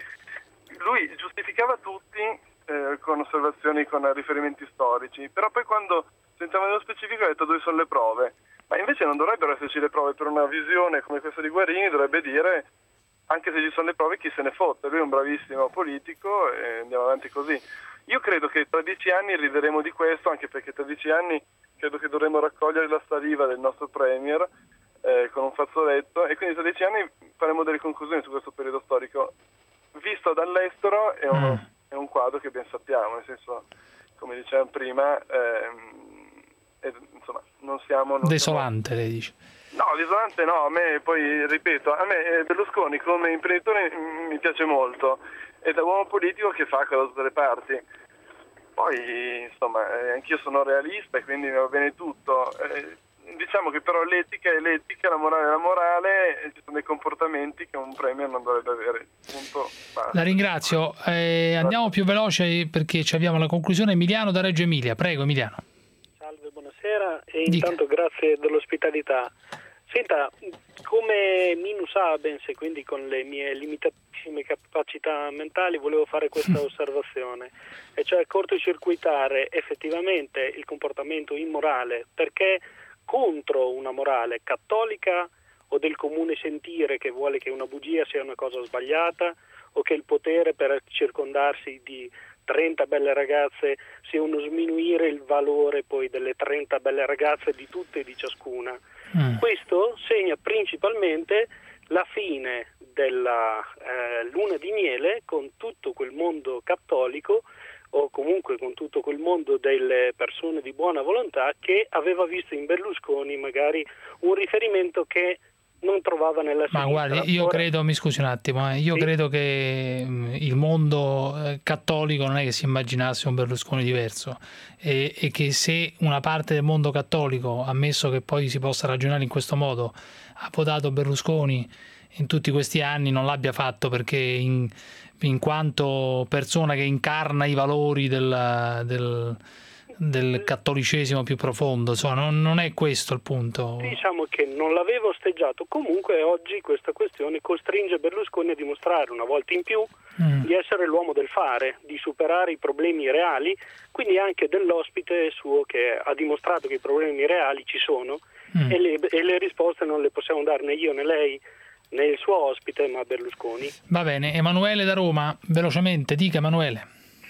lui giustificava tutti eh, con osservazioni, con riferimenti storici, però poi quando sentiamo nello specifico ha detto dove sono le prove, ma invece non dovrebbero esserci le prove per una visione come questa di Guarini, dovrebbe dire anche se ci sono le prove chi se ne fotte, lui è un bravissimo politico e andiamo avanti così. Io credo che tra dieci anni rideremo di questo, anche perché tra dieci anni credo che dovremo raccogliere la saliva del nostro premier eh, con un fazzoletto, e quindi tra dieci anni faremo delle conclusioni su questo periodo storico. Visto dall'estero è, uno, mm. è un quadro che ben sappiamo, nel senso, come dicevamo prima, ehm, E, insomma, non siamo non desolante, siamo... lei dice. No, desolante no, a me poi ripeto, a me Berlusconi come imprenditore mi piace molto, è da uomo politico che fa cosa dalle parti. Poi insomma, eh, anch'io sono realista e quindi mi va bene tutto. Eh, diciamo che però l'etica è l'etica, la morale è la morale, e ci sono dei comportamenti che un premier non dovrebbe avere. Punto. La ringrazio. Eh, andiamo più veloce perché ci abbiamo la conclusione. Emiliano da Reggio Emilia, prego Emiliano. Buonasera e intanto Dica. Grazie dell'ospitalità. Senta, come minus abens e quindi con le mie limitatissime capacità mentali volevo fare questa osservazione, e cioè cortocircuitare effettivamente il comportamento immorale, perché contro una morale cattolica o del comune sentire che vuole che una bugia sia una cosa sbagliata, o che il potere per circondarsi di trenta belle ragazze sia uno sminuire il valore poi delle trenta belle ragazze di tutte e di ciascuna. Mm. Questo segna principalmente la fine della eh, luna di miele con tutto quel mondo cattolico, o comunque con tutto quel mondo delle persone di buona volontà che aveva visto in Berlusconi magari un riferimento che non trovava nella sinistra. Ma guardi, io credo, mi scusi un attimo, eh, io sì? credo che mh, il mondo eh, cattolico non è che si immaginasse un Berlusconi diverso, e, e che se una parte del mondo cattolico, ammesso che poi si possa ragionare in questo modo, ha votato Berlusconi in tutti questi anni, non l'abbia fatto perché in, in quanto persona che incarna i valori del, del del cattolicesimo più profondo, insomma, non, non è questo il punto. Diciamo che non l'aveva osteggiato, comunque oggi questa questione costringe Berlusconi a dimostrare una volta in più mm. di essere l'uomo del fare, di superare i problemi reali, quindi anche dell'ospite suo che ha dimostrato che i problemi reali ci sono mm. e, le, e le risposte non le possiamo dare né io né lei né il suo ospite, ma Berlusconi. Va bene, Emanuele da Roma, velocemente, dica Emanuele.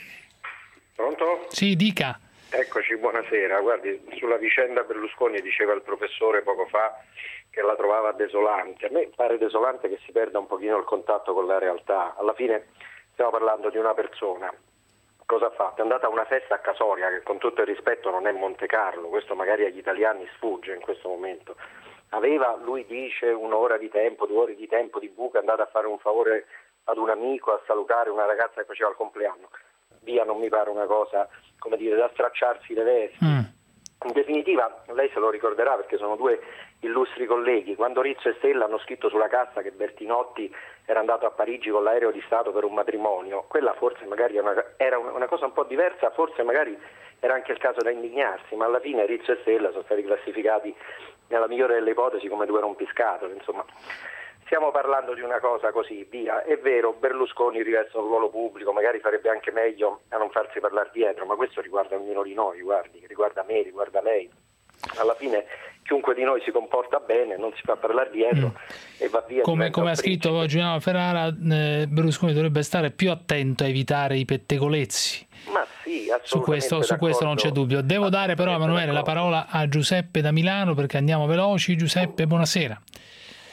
Pronto? Sì, dica. Eccoci, buonasera. Guardi, sulla vicenda Berlusconi diceva il professore poco fa che la trovava desolante. A me pare desolante che si perda un pochino il contatto con la realtà. Alla fine stiamo parlando di una persona. Cosa ha fatto? È andata a una festa a Casoria, che con tutto il rispetto non è Monte Carlo, questo magari agli italiani sfugge in questo momento. Aveva, lui dice, un'ora di tempo, due ore di tempo di buca, è andata a fare un favore ad un amico, a salutare una ragazza che faceva il compleanno. Via, non mi pare una cosa, come dire, da stracciarsi le vesti. Mm. In definitiva, lei se lo ricorderà perché sono due illustri colleghi, quando Rizzo e Stella hanno scritto sulla cassa che Bertinotti era andato a Parigi con l'aereo di Stato per un matrimonio, quella forse magari era una cosa un po' diversa, forse magari era anche il caso da indignarsi, ma alla fine Rizzo e Stella sono stati classificati nella migliore delle ipotesi come due rompiscatole, insomma. Stiamo parlando di una cosa così, via. È vero, Berlusconi riveste un ruolo pubblico, magari farebbe anche meglio a non farsi parlare dietro, ma questo riguarda ognuno di noi, guardi, riguarda me, riguarda lei. Alla fine chiunque di noi si comporta bene, non si fa parlare dietro mm. e va via. Come, come ha scritto Giuliano Ferrara, eh, Berlusconi dovrebbe stare più attento a evitare i pettegolezzi. Ma sì, assolutamente su questo, su questo non c'è dubbio. Devo dare però, Emanuele, la parola a Giuseppe da Milano perché andiamo veloci. Giuseppe, buonasera.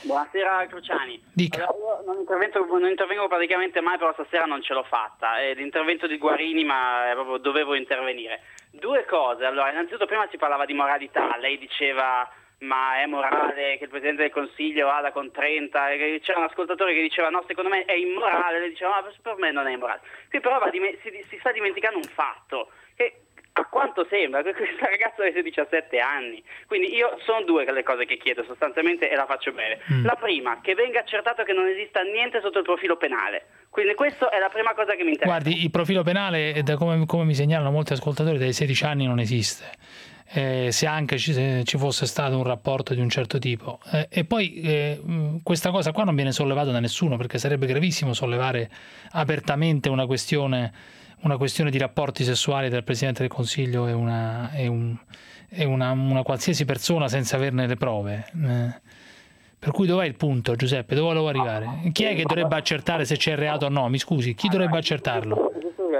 Buonasera Cruciani. Dica. Allora, io non, intervengo, non intervengo praticamente mai, però stasera non ce l'ho fatta. È l'intervento di Guarini, ma proprio dovevo intervenire. Due cose. Allora, innanzitutto prima si parlava di moralità. Lei diceva ma è morale che il Presidente del Consiglio vada con trenta? E c'era un ascoltatore che diceva no, secondo me è immorale. Lei diceva ma per me non è immorale. Qui però va dime- si, si sta dimenticando un fatto, che a quanto sembra, questa ragazza avesse diciassette anni. Quindi io sono due le cose che chiedo sostanzialmente e la faccio breve. Mm. La prima, che venga accertato che non esista niente sotto il profilo penale. Quindi questa è la prima cosa che mi interessa. Guardi, il profilo penale, da come, come mi segnalano molti ascoltatori, dai sedici anni non esiste. Eh, se anche ci, se ci fosse stato un rapporto di un certo tipo. Eh, e poi eh, questa cosa qua non viene sollevata da nessuno, perché sarebbe gravissimo sollevare apertamente una questione una questione di rapporti sessuali tra il Presidente del Consiglio e una, e un, e una, una qualsiasi persona senza averne le prove. Eh, per cui dov'è il punto, Giuseppe? Dove volevo arrivare? Chi è che dovrebbe accertare se c'è reato o no? Mi scusi, chi dovrebbe accertarlo?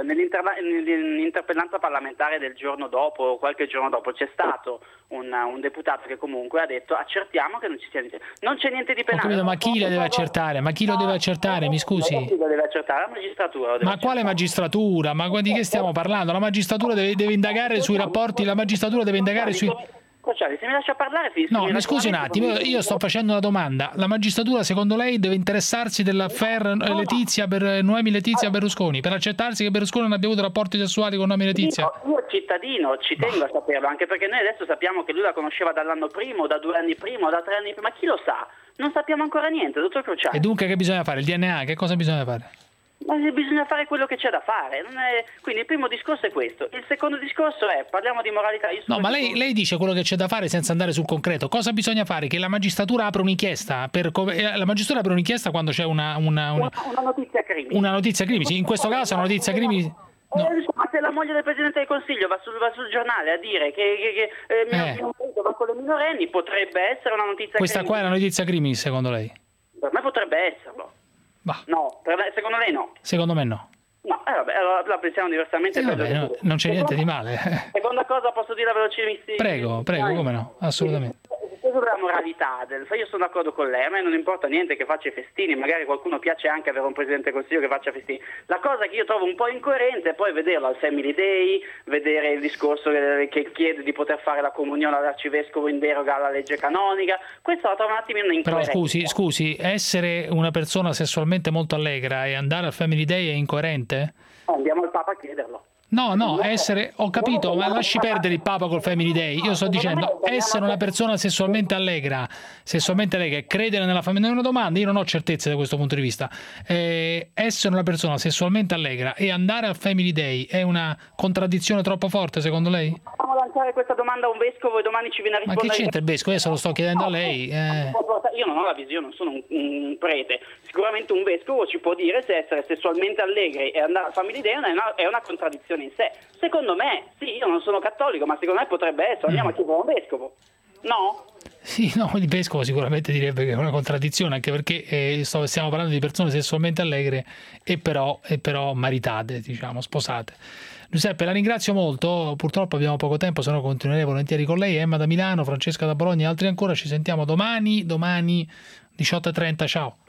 Nell'interpellanza parlamentare del giorno dopo, qualche giorno dopo, c'è stato un, un deputato che comunque ha detto accertiamo che non ci sia niente. Non c'è niente di penale. Capito, ma chi la deve accertare? Ma chi lo deve accertare? Mi scusi? Chi lo deve accertare? La magistratura. Ma quale magistratura? Ma di che stiamo parlando? La magistratura deve, deve indagare sui rapporti, la magistratura deve indagare sui... Se mi lascia parlare, sì, no, mi scusi un attimo, io, io sto facendo una domanda. La magistratura, secondo lei, deve interessarsi dell'affair Letizia per Noemi Letizia Berlusconi, per accertarsi che Berlusconi non abbia avuto rapporti sessuali con Noemi Letizia? Io, io cittadino ci tengo a saperlo, anche perché noi adesso sappiamo che lui la conosceva dall'anno primo, da due anni prima, da tre anni prima, ma chi lo sa? Non sappiamo ancora niente, dottor Cruciani. E dunque che bisogna fare? Il D N A, che cosa bisogna fare? Ma bisogna fare quello che c'è da fare. Non è... Quindi il primo discorso è questo. Il secondo discorso è, parliamo di moralità. Io no, ma lei, lei dice quello che c'è da fare senza andare sul concreto. Cosa bisogna fare? Che la magistratura apra un'inchiesta? Per... La magistratura apre un'inchiesta quando c'è una... Una, una... una notizia crimini. Una notizia crimini. In questo caso una notizia crimini... No. Eh, ma se la moglie del Presidente del Consiglio va sul, va sul giornale a dire che, che, che eh, mio, eh. mio marito va con le minorenni, potrebbe essere una notizia Questa crimini. qua è la notizia crimini, secondo lei? Per me potrebbe esserlo. Bah. No, per me, secondo lei no? Secondo me no. No, eh, vabbè, allora la pensiamo diversamente. Eh, vabbè, no, non c'è niente di male. Seconda cosa, posso dire velocemente? Prego, prego, come no, assolutamente. Sulla moralità, del, io sono d'accordo con lei, a me non importa niente che faccia i festini, magari a qualcuno piace anche avere un Presidente del Consiglio che faccia festini. La cosa che io trovo un po' incoerente è poi vederlo al Family Day, vedere il discorso che, che chiede di poter fare la comunione all'arcivescovo in deroga alla legge canonica. Questo la trovo un attimino incoerente. Però scusi, scusi, essere una persona sessualmente molto allegra e andare al Family Day è incoerente? Andiamo al Papa a chiederlo. No, no, essere, ho capito, ma lasci perdere il Papa col Family Day. Io sto dicendo, essere una persona sessualmente allegra, sessualmente allegra e credere nella famiglia, non è una domanda, io non ho certezze da questo punto di vista. Eh, essere una persona sessualmente allegra e andare al Family Day è una contraddizione troppo forte, secondo lei? Possiamo lanciare questa domanda a un vescovo e domani ci viene a rispondere. Ma che c'entra il vescovo? Io se lo sto chiedendo a lei. Eh. Io non ho la visione, non sono un, un prete. Sicuramente un vescovo ci può dire se essere sessualmente allegri e andare al Family Day è una, è una contraddizione in sé. Secondo me, sì, io non sono cattolico, ma secondo me potrebbe essere. Andiamo mm. a chiedere a un vescovo. No? Sì, no, il vescovo sicuramente direbbe che è una contraddizione, anche perché eh, sto, stiamo parlando di persone sessualmente allegre e però, e però maritate, diciamo, sposate. Giuseppe, la ringrazio molto, purtroppo abbiamo poco tempo, se no continuerei volentieri con lei. Emma da Milano, Francesca da Bologna e altri ancora. Ci sentiamo domani, domani diciotto e trenta, ciao.